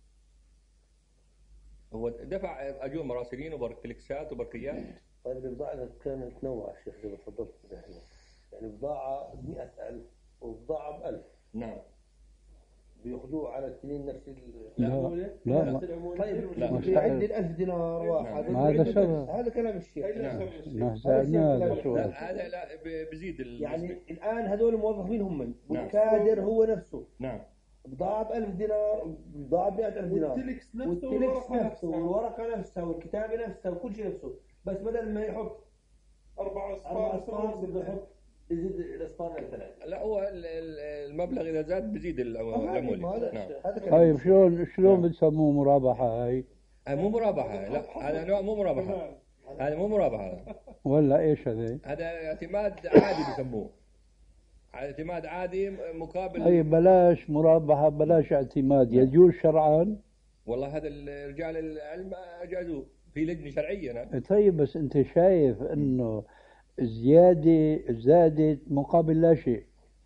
هو دفع أجور مراسلين وبركليكسات وبرقيات. طيب البضاعة كانت تنوع الشيخ زي ما تفضلت يعني بضاعة بمئة ألف وبضاعة بألف. نعم. بيأخذوه على الاثنين نفس العمولة؟ لا لا. طيب لا. في عندي الألف دينار واحد. ما هذا سبب. هذا كلام الشيخ. نحن سألنا هذا السؤال. هذا لا بزيد يعني الآن هذول الموظفين هم من نعم. والكادر هو نفسه. نعم. بضاعة بألف دينار، بضاعة بمئة ألف دينار، والتلكس نفسه والتلكس والورقة نفسه والورقة نفسها والكتابة نفسها وكل شيء نفسه، بس بدل ما يحط أربع أربع أصفار أصفار بده يحط يزيد الأصفار لثلاثة. لا هو ال- ال- المبلغ إذا زاد بزيد العمولة. نعم. طيب شلون شلون بتسموه مرابحة هاي؟ هذا مو مرابحة. لا هذا نوع مو مرابحة. هذا مو مرابحة. ولا ايش هذا؟ هذا اعتماد عادي بسموه. اعتماد عادي مقابل. اي بلاش مرابحة بلاش اعتماد، يجوز شرعا؟ والله هذا رجال العلم اجازوه في لجنة شرعية. نعم. طيب بس انت شايف انه زيادة زادت مقابل لا شيء،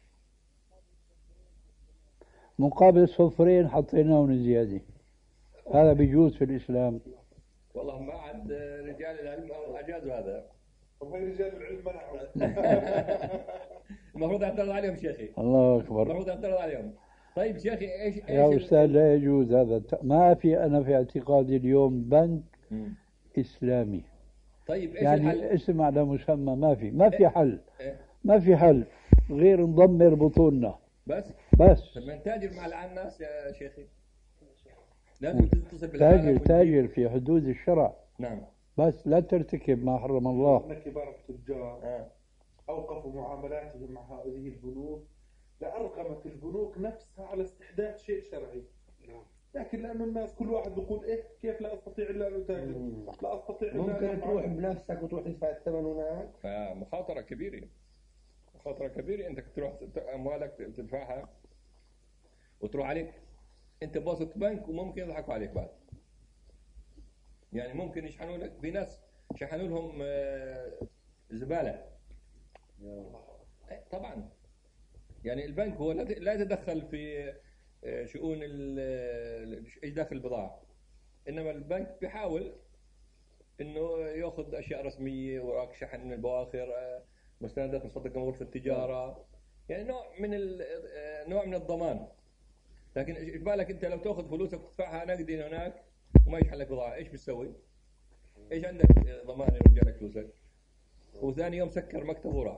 مقابل صفرين حطيناهم زيادة، هذا بيجوز في الإسلام؟ والله ما عاد رجال العلم اجازوا هذا. وهي رجال العلم منعوا. المفروض اعترض عليهم شيخي. الله أكبر. المفروض اعترض عليهم. طيب شيخي ايش ايش يا أستاذ لا يجوز هذا. ما في أنا في اعتقادي اليوم بنك مم. إسلامي. طيب ايش يعني الحل؟ اسم على مسمى، ما في ما في حل. إيه؟ ما في حل غير نضمر بطوننا بس بس. طب ما نتاجر مع الناس يا شيخي. لازم تتصل تاجر بالعالم. تاجر في حدود الشرع، نعم. بس لا ترتكب ما حرم الله. أن كبار التجار آه. أوقفوا معاملاتهم مع هذه البنوك لأرغمت البنوك نفسها على استحداث شيء شرعي. لكن لأنه الناس كل واحد بيقول إيه كيف لا أستطيع إلا أن أتاجر، لا أستطيع إلا أن ممكن أفعل. تروح بنفسك وتروح تدفع الثمن هناك. فمخاطرة كبيرة. مخاطرة كبيرة انك تروح ت- اموالك تدفعها وتروح عليك انت بواسطة بنك وممكن يضحكوا عليك بعد. يعني ممكن يشحنوا لك، في ناس شحنوا لهم آه، زبالة. إيه، طبعا يعني البنك هو لا ت- لا يتدخل في آه، شؤون ال- ال- ايش داخل البضاعة، انما البنك بيحاول انه ياخذ اشياء رسمية وراك شحن من البواخر، آه، مستندات مصدقة من غرفة التجارة، يعني نوع من ال- آه، نوع من الضمان. لكن ايش بالك انت لو تاخذ فلوسك وتدفعها نقدي هناك وما يشحن لك بضاعة، ايش بتسوي؟ ايش عندك ضمان يرجع لك فلوسك؟ وثاني يوم سكر مكتبه وراح.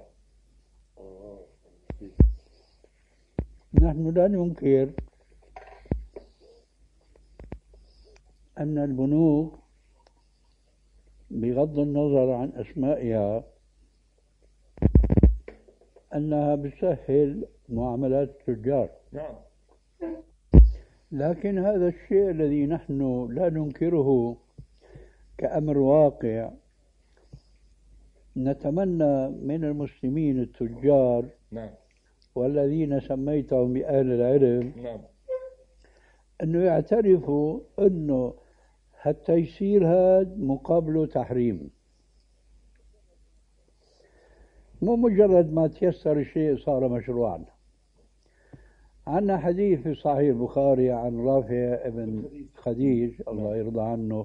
نحن لا ننكر أن البنوك بغض النظر عن أسمائها أنها بتسهل معاملات التجار، نعم. لكن هذا الشيء الذي نحن لا ننكره كأمر واقع، نتمنى من المسلمين التجار نعم. والذين سميتهم بأهل العلم نعم. أنه يعترفوا أنه هالتيسير هذا مقابله تحريم، مو مجرد ما تيسر الشيء صار مشروعا. عندنا حديث في صحيح البخاري عن رافع بن خديج الله يرضى عنه،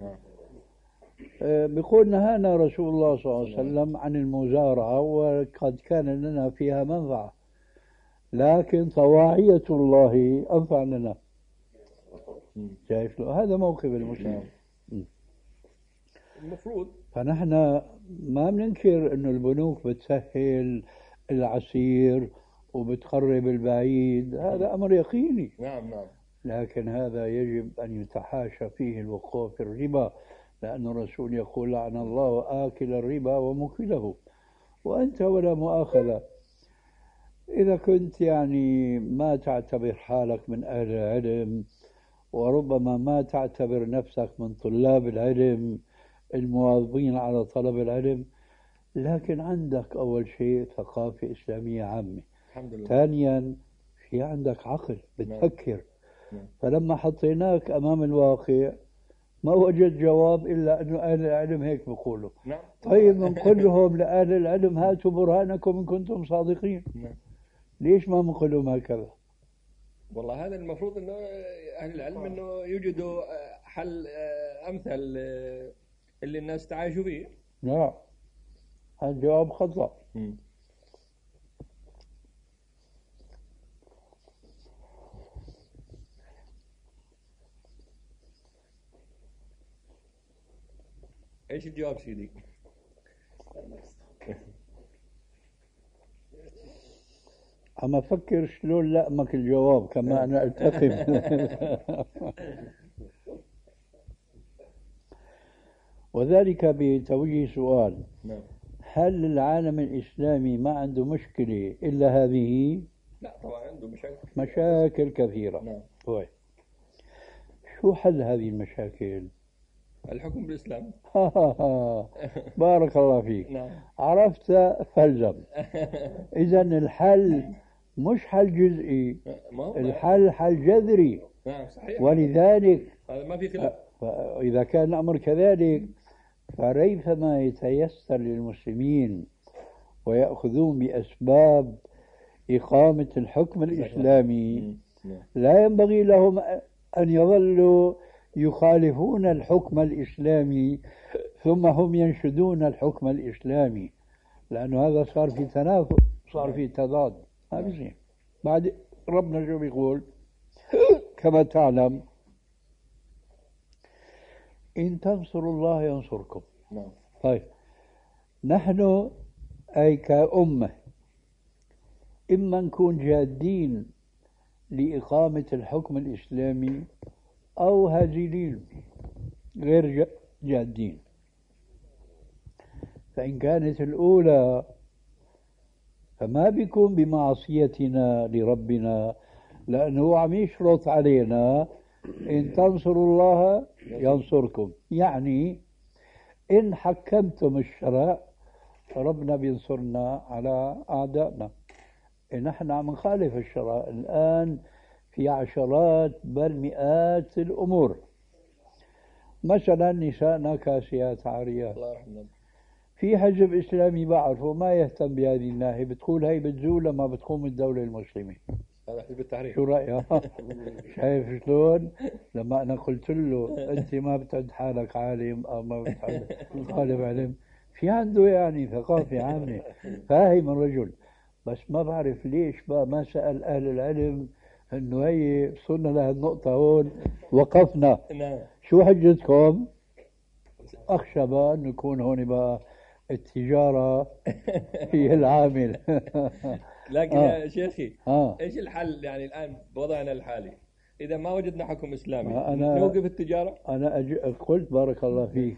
بيقول نهانا رسول الله صلى الله عليه وسلم عن المزارعة وقد كان لنا فيها منفعة، لكن طواعية الله أنفع لنا. شايف له هذا موقف المسلم. المفروض فنحن ما بننكر انه البنوك بتسهل العسير وبتقرب البعيد، هذا امر يقيني، نعم. نعم. لكن هذا يجب ان يتحاشى فيه الوقوع في الربا، لأن الرسول يقول لعن الله آكل الربا وموكله، وأنت ولا مؤاخذة إذا كنت يعني ما تعتبر حالك من أهل العلم، وربما ما تعتبر نفسك من طلاب العلم المواظبين على طلب العلم، لكن عندك أول شيء ثقافة إسلامية عامة، الحمد لله. ثانيا في عندك عقل بتفكر. نعم. فلما حطيناك أمام الواقع ما وجد جواب إلا أنه أهل العلم هيك بيقولوا. نعم. طيب بنقول لهم لأهل العلم هاتوا برهانكم إن كنتم صادقين. نعم. ليش ما بنقول لهم هكذا؟ والله هذا المفروض انه اهل العلم انه يوجدوا حل امثل اللي الناس تعايشوا فيه. لا، هذا جواب خطأ. مم. ايش الجواب سيدي؟ عم أفكر شلون لأمك الجواب كما أنا ألتقم. وذلك بتوجيه سؤال: نعم. هل العالم الإسلامي ما عنده مشكلة إلا هذه؟ لا طبعا عنده مشاكل. مشاكل كثيرة. نعم. طيب شو حل هذه المشاكل؟ الحكم بالإسلام. بارك الله فيك. نعم. عرفت فالزم. إذا الحل مش حل جزئي، الحل حل جذري. نعم صحيح. ولذلك هذا ما في خلاف. فإذا كان الأمر كذلك فريثما يتيسر للمسلمين ويأخذون بأسباب إقامة الحكم الإسلامي، لا ينبغي لهم أن يظلوا يخالفون الحكم الإسلامي ثم هم ينشدون الحكم الإسلامي، لأنه هذا صار في تنافس، صار في تضاد. ما بيصير. بعد ربنا شو بيقول؟ كما تعلم: إن تنصروا الله ينصركم. نعم. طيب نحن أي كأمة إما نكون جادين لإقامة الحكم الإسلامي أو هازلين غير جادين. فإن كانت الأولى فما بيكون بمعصيتنا لربنا، لأنه عم يشرط علينا إن تنصروا الله ينصركم، يعني إن حكمتم الشرع ربنا بينصرنا على أعدائنا. نحن عم نخالف الشرع الآن في عشرات بل مئات الأمور. مثلا نساءنا كاسيات عاريات، الله يرحمه. في حزب إسلامي بعرفه ما يهتم بهذه الناحية، بتقول هي بتزول لما بتقوم الدولة المسلمة. هذا حزب التحرير. شو رأيك؟ شايف شلون؟ لما أنا قلت له أنت ما بتعد حالك عالم أو ما بتعد طالب علم، في عنده يعني ثقافة عامة، فاهم الرجل، بس ما بعرف ليش بقى ما سأل أهل العلم إنه هي وصلنا لهالنقطة هون وقفنا. نعم. شو حجتكم؟ أخشى بقى أن يكون هون بقى التجارة هي العامل. لكن آه. يا شيخي آه. ايش الحل يعني الان بوضعنا الحالي؟ اذا ما وجدنا حكم اسلامي أنا نوقف التجاره؟ انا أج... قلت بارك الله فيك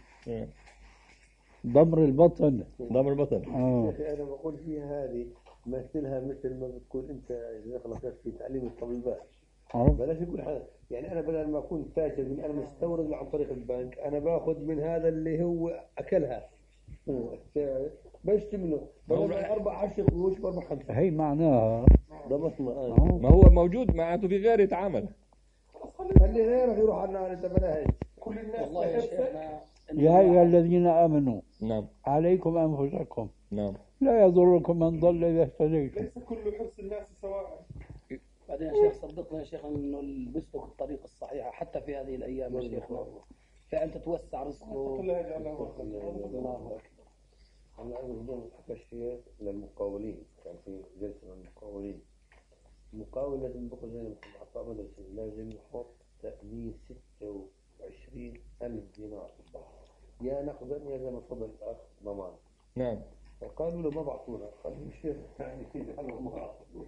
ضمر البطن. ضمر البطن. آه. انا بقول فيها هذه مثلها مثل ما بتقول انت اذا خلصت في تعليم الطبيبات. آه. بلاش يقول حاجة. يعني انا بدل ما اكون تاجر من انا مستورد عن طريق البنك، انا باخذ من هذا اللي هو اكلها بشتمله بدل اربع عشر قروش باربع خمسه. هي معناها ضبطنا. آه. ما هو موجود معناته في غير يتعامل. خلي غيرك يروح على النار. انت بلاش كل الناس. والله يا شيخنا يا أيها الذين آمنوا نعم. عليكم أنفسكم نعم. لا يضركم من ضل إذا اهتديتم. ليس كل حرص الناس سواء. بعدين يا شيخ صدقنا يا شيخ انه اللي بيسلك الطريق الصحيحه حتى في هذه الايام يا شيخنا فعلا تتوسع رزقه. الله يجعله خير. الله اكبر. أنا أقول حكى الشيخ للمقاولين، كان في جلسة للمقاولين. المقاول لازم بقول زي ما عطاء مدرسة لازم يحط تأمين ستة وعشرين ألف دينار، يا نقدا يا زي ما تفضل الأخ ضمان. نعم. فقالوا له ما بعطونا، قال له الشيخ يعني كذا حلو ما بعطونا.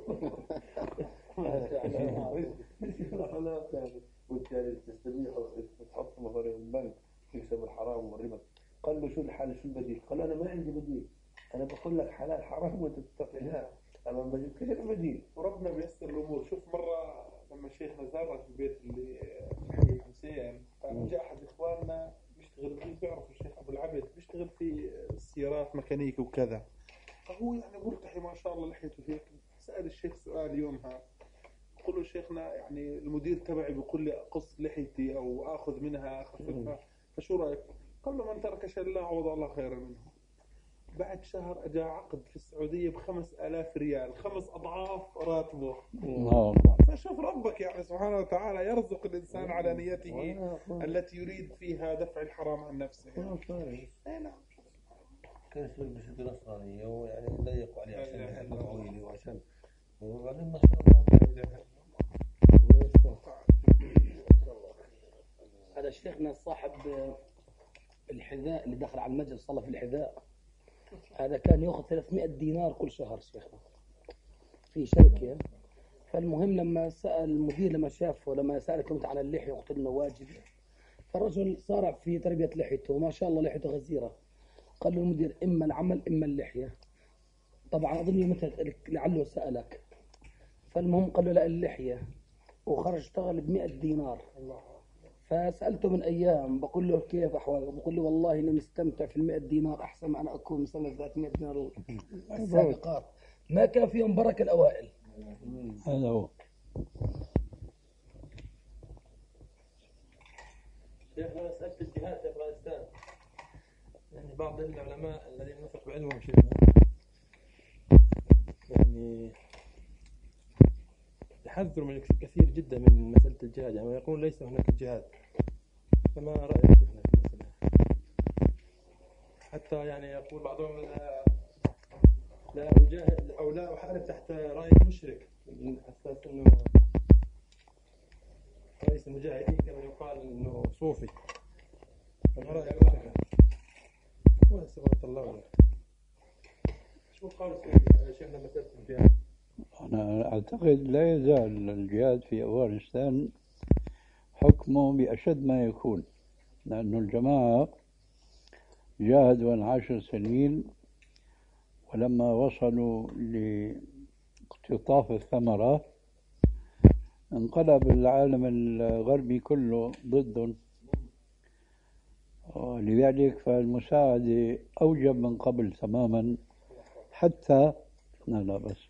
والتالي تستبيح تحط مصاري البنك تكسب الحرام والربا. قال له شو الحل شو البديل؟ قال أنا ما عندي بديل، أنا بقول لك حلال حرام وأنت تتقي. أما بديل كيف البديل؟ وربنا بيسر الأمور. شوف مرة لما شيخنا زار البيت اللي في حي الحسين، جاء أحد إخواننا بيشتغل بيشتغل فيه، بيعرف الشيخ أبو العبد بيشتغل في السيارات ميكانيكي وكذا، فهو يعني ملتحي ما شاء الله لحيته هيك. سأل الشيخ سؤال يومها، قل له شيخنا يعني المدير تبعي بيقول لي أقص لحيتي أو آخذ منها أخففها، فشو رأيك؟ قال له من ترك شيئا لا عوض الله خيرا منه. بعد شهر أجا عقد في السعودية بخمس آلاف ريال، خمس أضعاف راتبه. الله. فشوف ربك يعني سبحانه وتعالى يرزق الإنسان على نيته التي يريد فيها دفع الحرام عن نفسه. أي نعم. كان يسوي بشكل نصرانية ويعني ضيقوا عليه عشان يحب طويلي وعشان وبعدين ما شاء الله. هذا شيخنا صاحب الحذاء اللي دخل على المجلس صلى في الحذاء، هذا كان ياخذ ثلاثمائة دينار كل شهر شيخنا في شركة. فالمهم لما سأل المدير لما شافه لما سأل كلمة على اللحية وقلت له واجب، فالرجل صارع في تربية لحيته وما شاء الله لحيته غزيرة. قال له المدير إما العمل إما اللحية. طبعا أظن مثل لعله سألك. فالمهم قال له لا اللحية، وخرج اشتغل بمئة دينار. فسألته من أيام بقول له كيف أحوالك؟ بقول له والله إني مستمتع في المئة دينار أحسن ما أنا أكون مثلا ثلاثمائة دينار السابقات، ما كان فيهم بركة الأوائل. هذا هو. شيخنا مسألة الجهاد في أفغانستان، يعني بعض العلماء الذين نثق بعلمهم شيخنا يعني يحذروا من كثير جدا من مسألة الجهاد، يعني يقولون ليس هناك جهاد. فما رأيك شيخنا في المسألة؟ حتى يعني يقول بعضهم لا لا أجاهد أو لا أحارب تحت راية مشرك، حساس إنه رئيس المجاهدين كما يقال إنه صوفي. فما رأيك شيخنا؟ ولا سبحان الله ولا شو قال شيخنا مسألة الجهاد؟ أنا أعتقد لا يزال الجهاد في أفغانستان حكمه بأشد ما يكون، لأن الجماعة جاهدوا عن عشر سنين، ولما وصلوا لاقتطاف الثمرة انقلب العالم الغربي كله ضدهم، ولذلك فالمساعدة أوجب من قبل تماما، حتى لا لا بس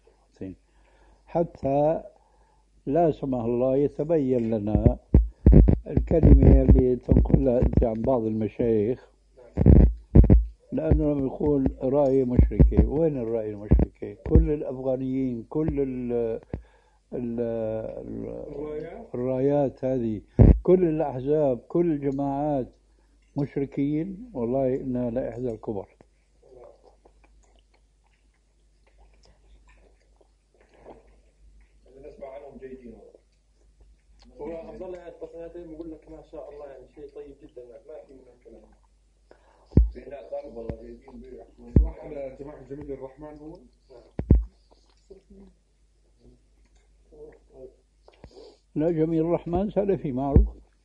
حتى لا سمح الله يتبين لنا الكلمة اللي تنقلها أنت عن بعض المشايخ، لأنه لما يقول راية مشركة، وين الراية المشركة؟ كل الأفغانيين كل ال ال الرايات هذه كل الأحزاب كل الجماعات مشركين، والله إنها لإحدى الكبر. هو عبد الله قاعد بصياتين بقول لك ما شاء الله يعني شيء طيب جدا، ما في من الكلام. في ناس ضرب والله جايبين بيع. راح على جماعة جميل الرحمن هو. لا جميل الرحمن سلفي معروف.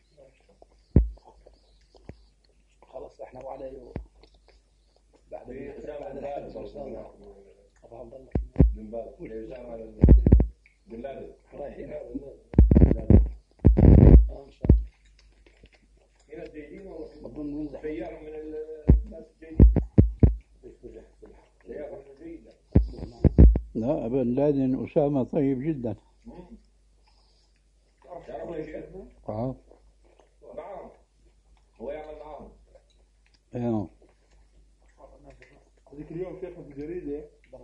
خلاص احنا وعليه بعد بعد الحج ان شاء الله. ابو عبد الله من بعد بن لادن رايحين اه ان شاء الله. هنا جايين والله اظن ننزح سيارة من الناس جايين. سيارة جيدة. لا بن لادن أسامة طيب جدا. اه نعم هو يعمل معاهم. ايوه هذيك اليوم شيخنا في الجريدة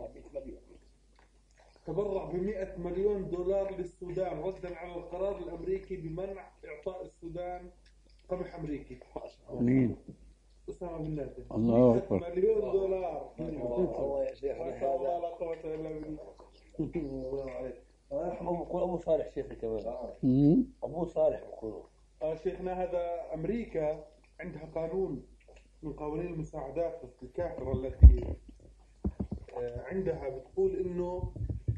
تبرع بمئة مليون دولار للسودان ردا على القرار الأمريكي بمنع إعطاء السودان قمح أمريكي. مين؟ أسامة بن لادن. الله أكبر. مئة مليون دولار. الله يا شيخ ما شاء الله لا قوة إلا بالله. الله يرحمه بقول أبو صالح شيخي كمان. مم. أبو صالح بقولوا. آه شيخنا هذا أمريكا عندها قانون من قوانين المساعدات الكافرة التي عندها بتقول إنه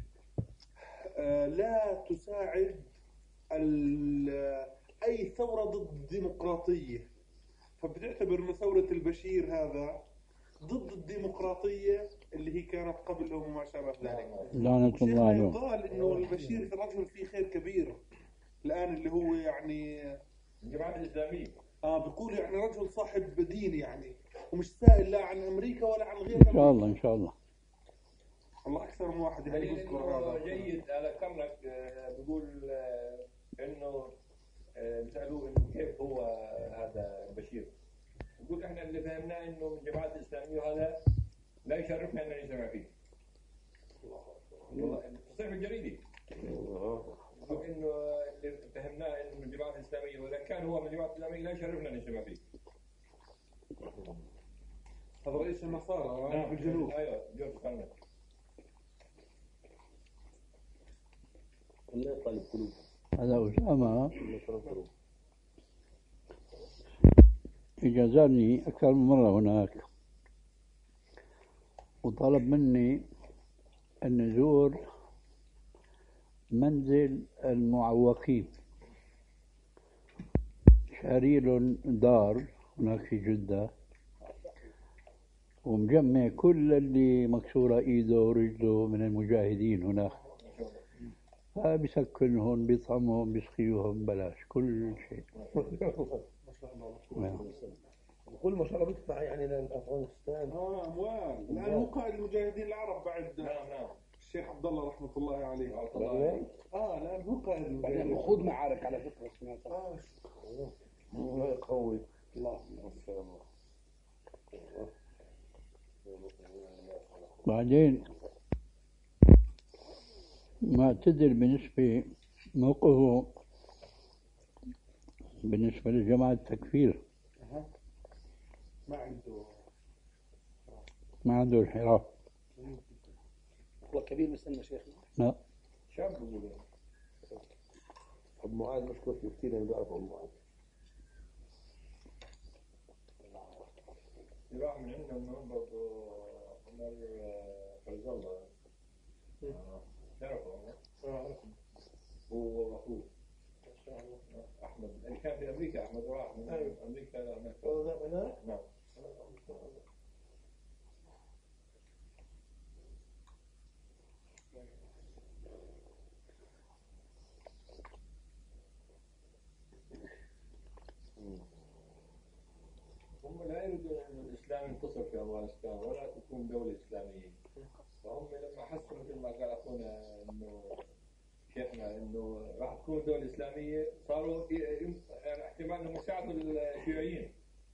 لا تساعد أي ثورة ضد الديمقراطية، فبتعتبر إن ثورة البشير هذا ضد الديمقراطية اللي هي كانت قبله وما شابه ذلك. لعنة الله عليه. قال إنه البشير الرجل فيه خير كبير الآن اللي هو يعني الجماعة الإسلامية. اه بيقول يعني رجل صاحب دين يعني، ومش سائل لا عن امريكا ولا عن غير إن شاء أمريكا. الله إن شاء الله. والله اكثر من واحد يعني دليل بيذكر انه هذا. جيد على كرنك آه، بيقول آه، انه آه، بيسالوه انه كيف هو هذا البشير، يقول احنا اللي فهمناه انه من الجماعات الاسلاميه وهذا لا يشرفنا ان نجتمع فيه. والله تصريح الجريدي يقول انه اللي فهمناه انه من الجماعات الاسلاميه واذا كان هو من الجماعات الاسلاميه لا يشرفنا ان نجتمع فيه. هذا رئيس النصارى نعم في الجنوب. ايوه جورج كرنك. الله يطلب قلوب. هذا أسامة الله يطلب قلوب. إجا زارني أكثر من مرة هناك، وطلب مني أن نزور منزل المعوقين. شاري لهم دار هناك في جدة، ومجمع كل اللي مكسورة إيده ورجله من المجاهدين هناك، فبيسكنهم بيطعمهم بيسقيهم بلاش كل شيء. نعم. كل ما شاء الله بيدفع يعني لأفغانستان. اه اموال، الان هو قائد المجاهدين العرب بعد نعم نعم الشيخ عبد الله رحمه الله عليه. بعدين اه الان هو قائد بعدين المجاهدين. خذ معارك على فكرة سمعتها. اه الله يقوي. الله. ما شاء الله. بعدين معتدل بالنسبة موقفه بالنسبة لجماعة التكفير، ما عنده ما عنده انحراف. هو كبير بالسن شيخنا. لا شاب بيقولوا أبو معاذ مشكلة فيه كثير أنا بعرف أبو معاذ. راح من عندنا من برضه عمر فيصل الله تعرفه والله؟ هو واخوه احمد اللي كان في امريكا، احمد راح من امريكا هناك. نعم هم لا يريدون أن الإسلام ينتصر في أفغانستان ولا تكون دولة إسلامية، فهم لما حسوا مثل ما قال أخونا إنه شيخنا إنه راح تكون دولة إسلامية صاروا يعني احتمال إنهم يساعدوا الشيوعيين.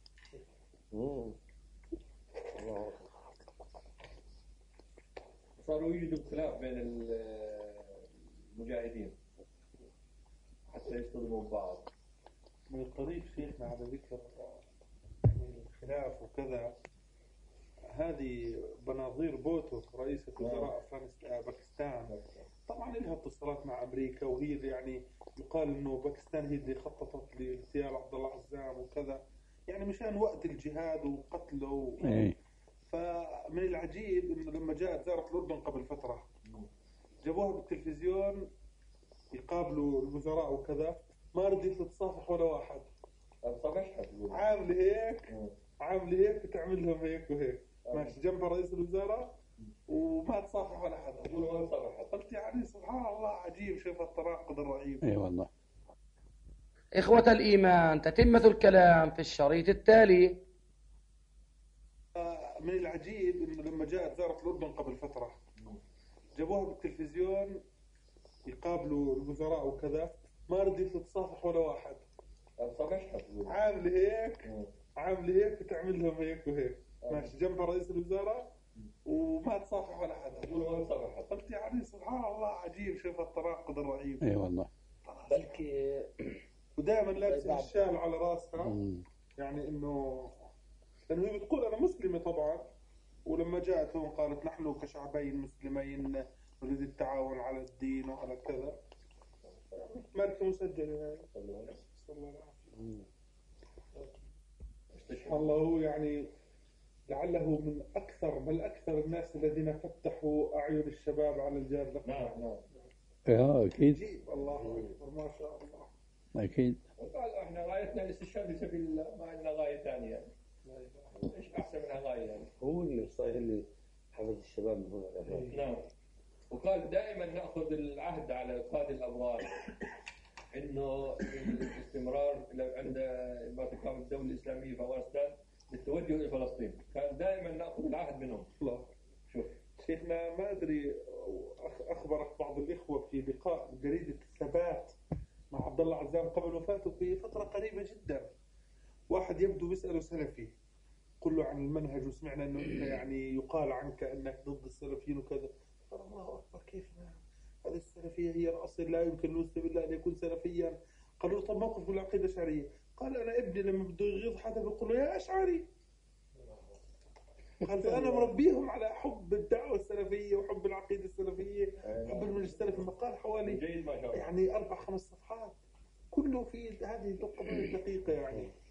صاروا يجدوا خلاف بين المجاهدين حتى يصطدموا ببعض. من الطريف شيخنا على ذكر يعني الخلاف وكذا، هذه بناظير بوتو رئيسة وزراء أفغانستان باكستان طبعا لها اتصالات مع أمريكا، وهي اللي يعني يقال إنه باكستان هي اللي خططت لاغتيال عبد الله عزام وكذا، يعني مشان وقت الجهاد وقتله و... إيه. فمن العجيب إنه لما جاءت زارت الأردن قبل فترة جابوها بالتلفزيون يقابلوا الوزراء وكذا، ما رضيت تتصافح ولا واحد. صافحها عامل هيك عامل هيك بتعمل لهم هيك وهيك، ماشي جنب رئيس الوزراء وما تصافح ولا حدا. قلت يعني سبحان الله عجيب، شوف التناقض الرهيب. اي والله. إخوة الإيمان، تتمة الكلام في الشريط التالي. من العجيب إنه لما جاءت زارت الأردن قبل فترة جابوها بالتلفزيون يقابلوا الوزراء وكذا، ما رضيت تتصافح ولا واحد. عامل هيك عامل هيك بتعمل لهم هيك وهيك، ماشي جنب رئيس الوزراء وما تصافح ولا حدا. قلت يعني سبحان الله عجيب، شوف التناقض الرهيب. اي والله. بلكي ودائما لابسه الشال على راسها، يعني انه لانه هي بتقول انا مسلمه طبعا، ولما جاءت هون قالت نحن كشعبين مسلمين نريد التعاون على الدين وعلى كذا. ماركه مسجله يعني. صلى الله عليه وسلم. الله هو يعني لعله من اكثر بل اكثر الناس الذين فتحوا اعين الشباب على الجهاد. نعم نعم. اه اكيد. عجيب، الله اكبر ما شاء الله. اكيد. وقال احنا غايتنا الاستشهاد في سبيل الله، ما عندنا غايه ثانيه يعني. ايش احسن منها غايه يعني؟ هو اللي صاير اللي حفظ الشباب من هنا. نعم. وقال دائما ناخذ العهد على قائد الابرار انه الاستمرار عند ما تقام الدوله الاسلاميه في افغانستان للتوجه الى فلسطين، كان دائما ناخذ العهد منهم. الله. شوف شيخنا ما ادري أخ- اخبرك بعض الاخوه في لقاء جريده الثبات مع عبد الله عزام قبل وفاته بفتره قريبه جدا، واحد يبدو بيساله سلفي، قل له عن المنهج وسمعنا انه انت يعني يقال عنك انك ضد السلفيين وكذا. قال الله اكبر، كيف ما هذه السلفيه هي الاصل، لا يمكن للمسلم الا ان يكون سلفيا. قالوا له طب موقف من العقيده الاشعريه؟ قال انا ابني لما بده يغيظ حدا بيقول له يا اشعري. قال فانا مربيهم على حب الدعوه السلفيه وحب العقيده السلفيه، حب المنهج السلفي. مقال حوالي جيد ما شاء الله. يعني اربع خمس صفحات كله في هذه القضايا الدقيقه يعني.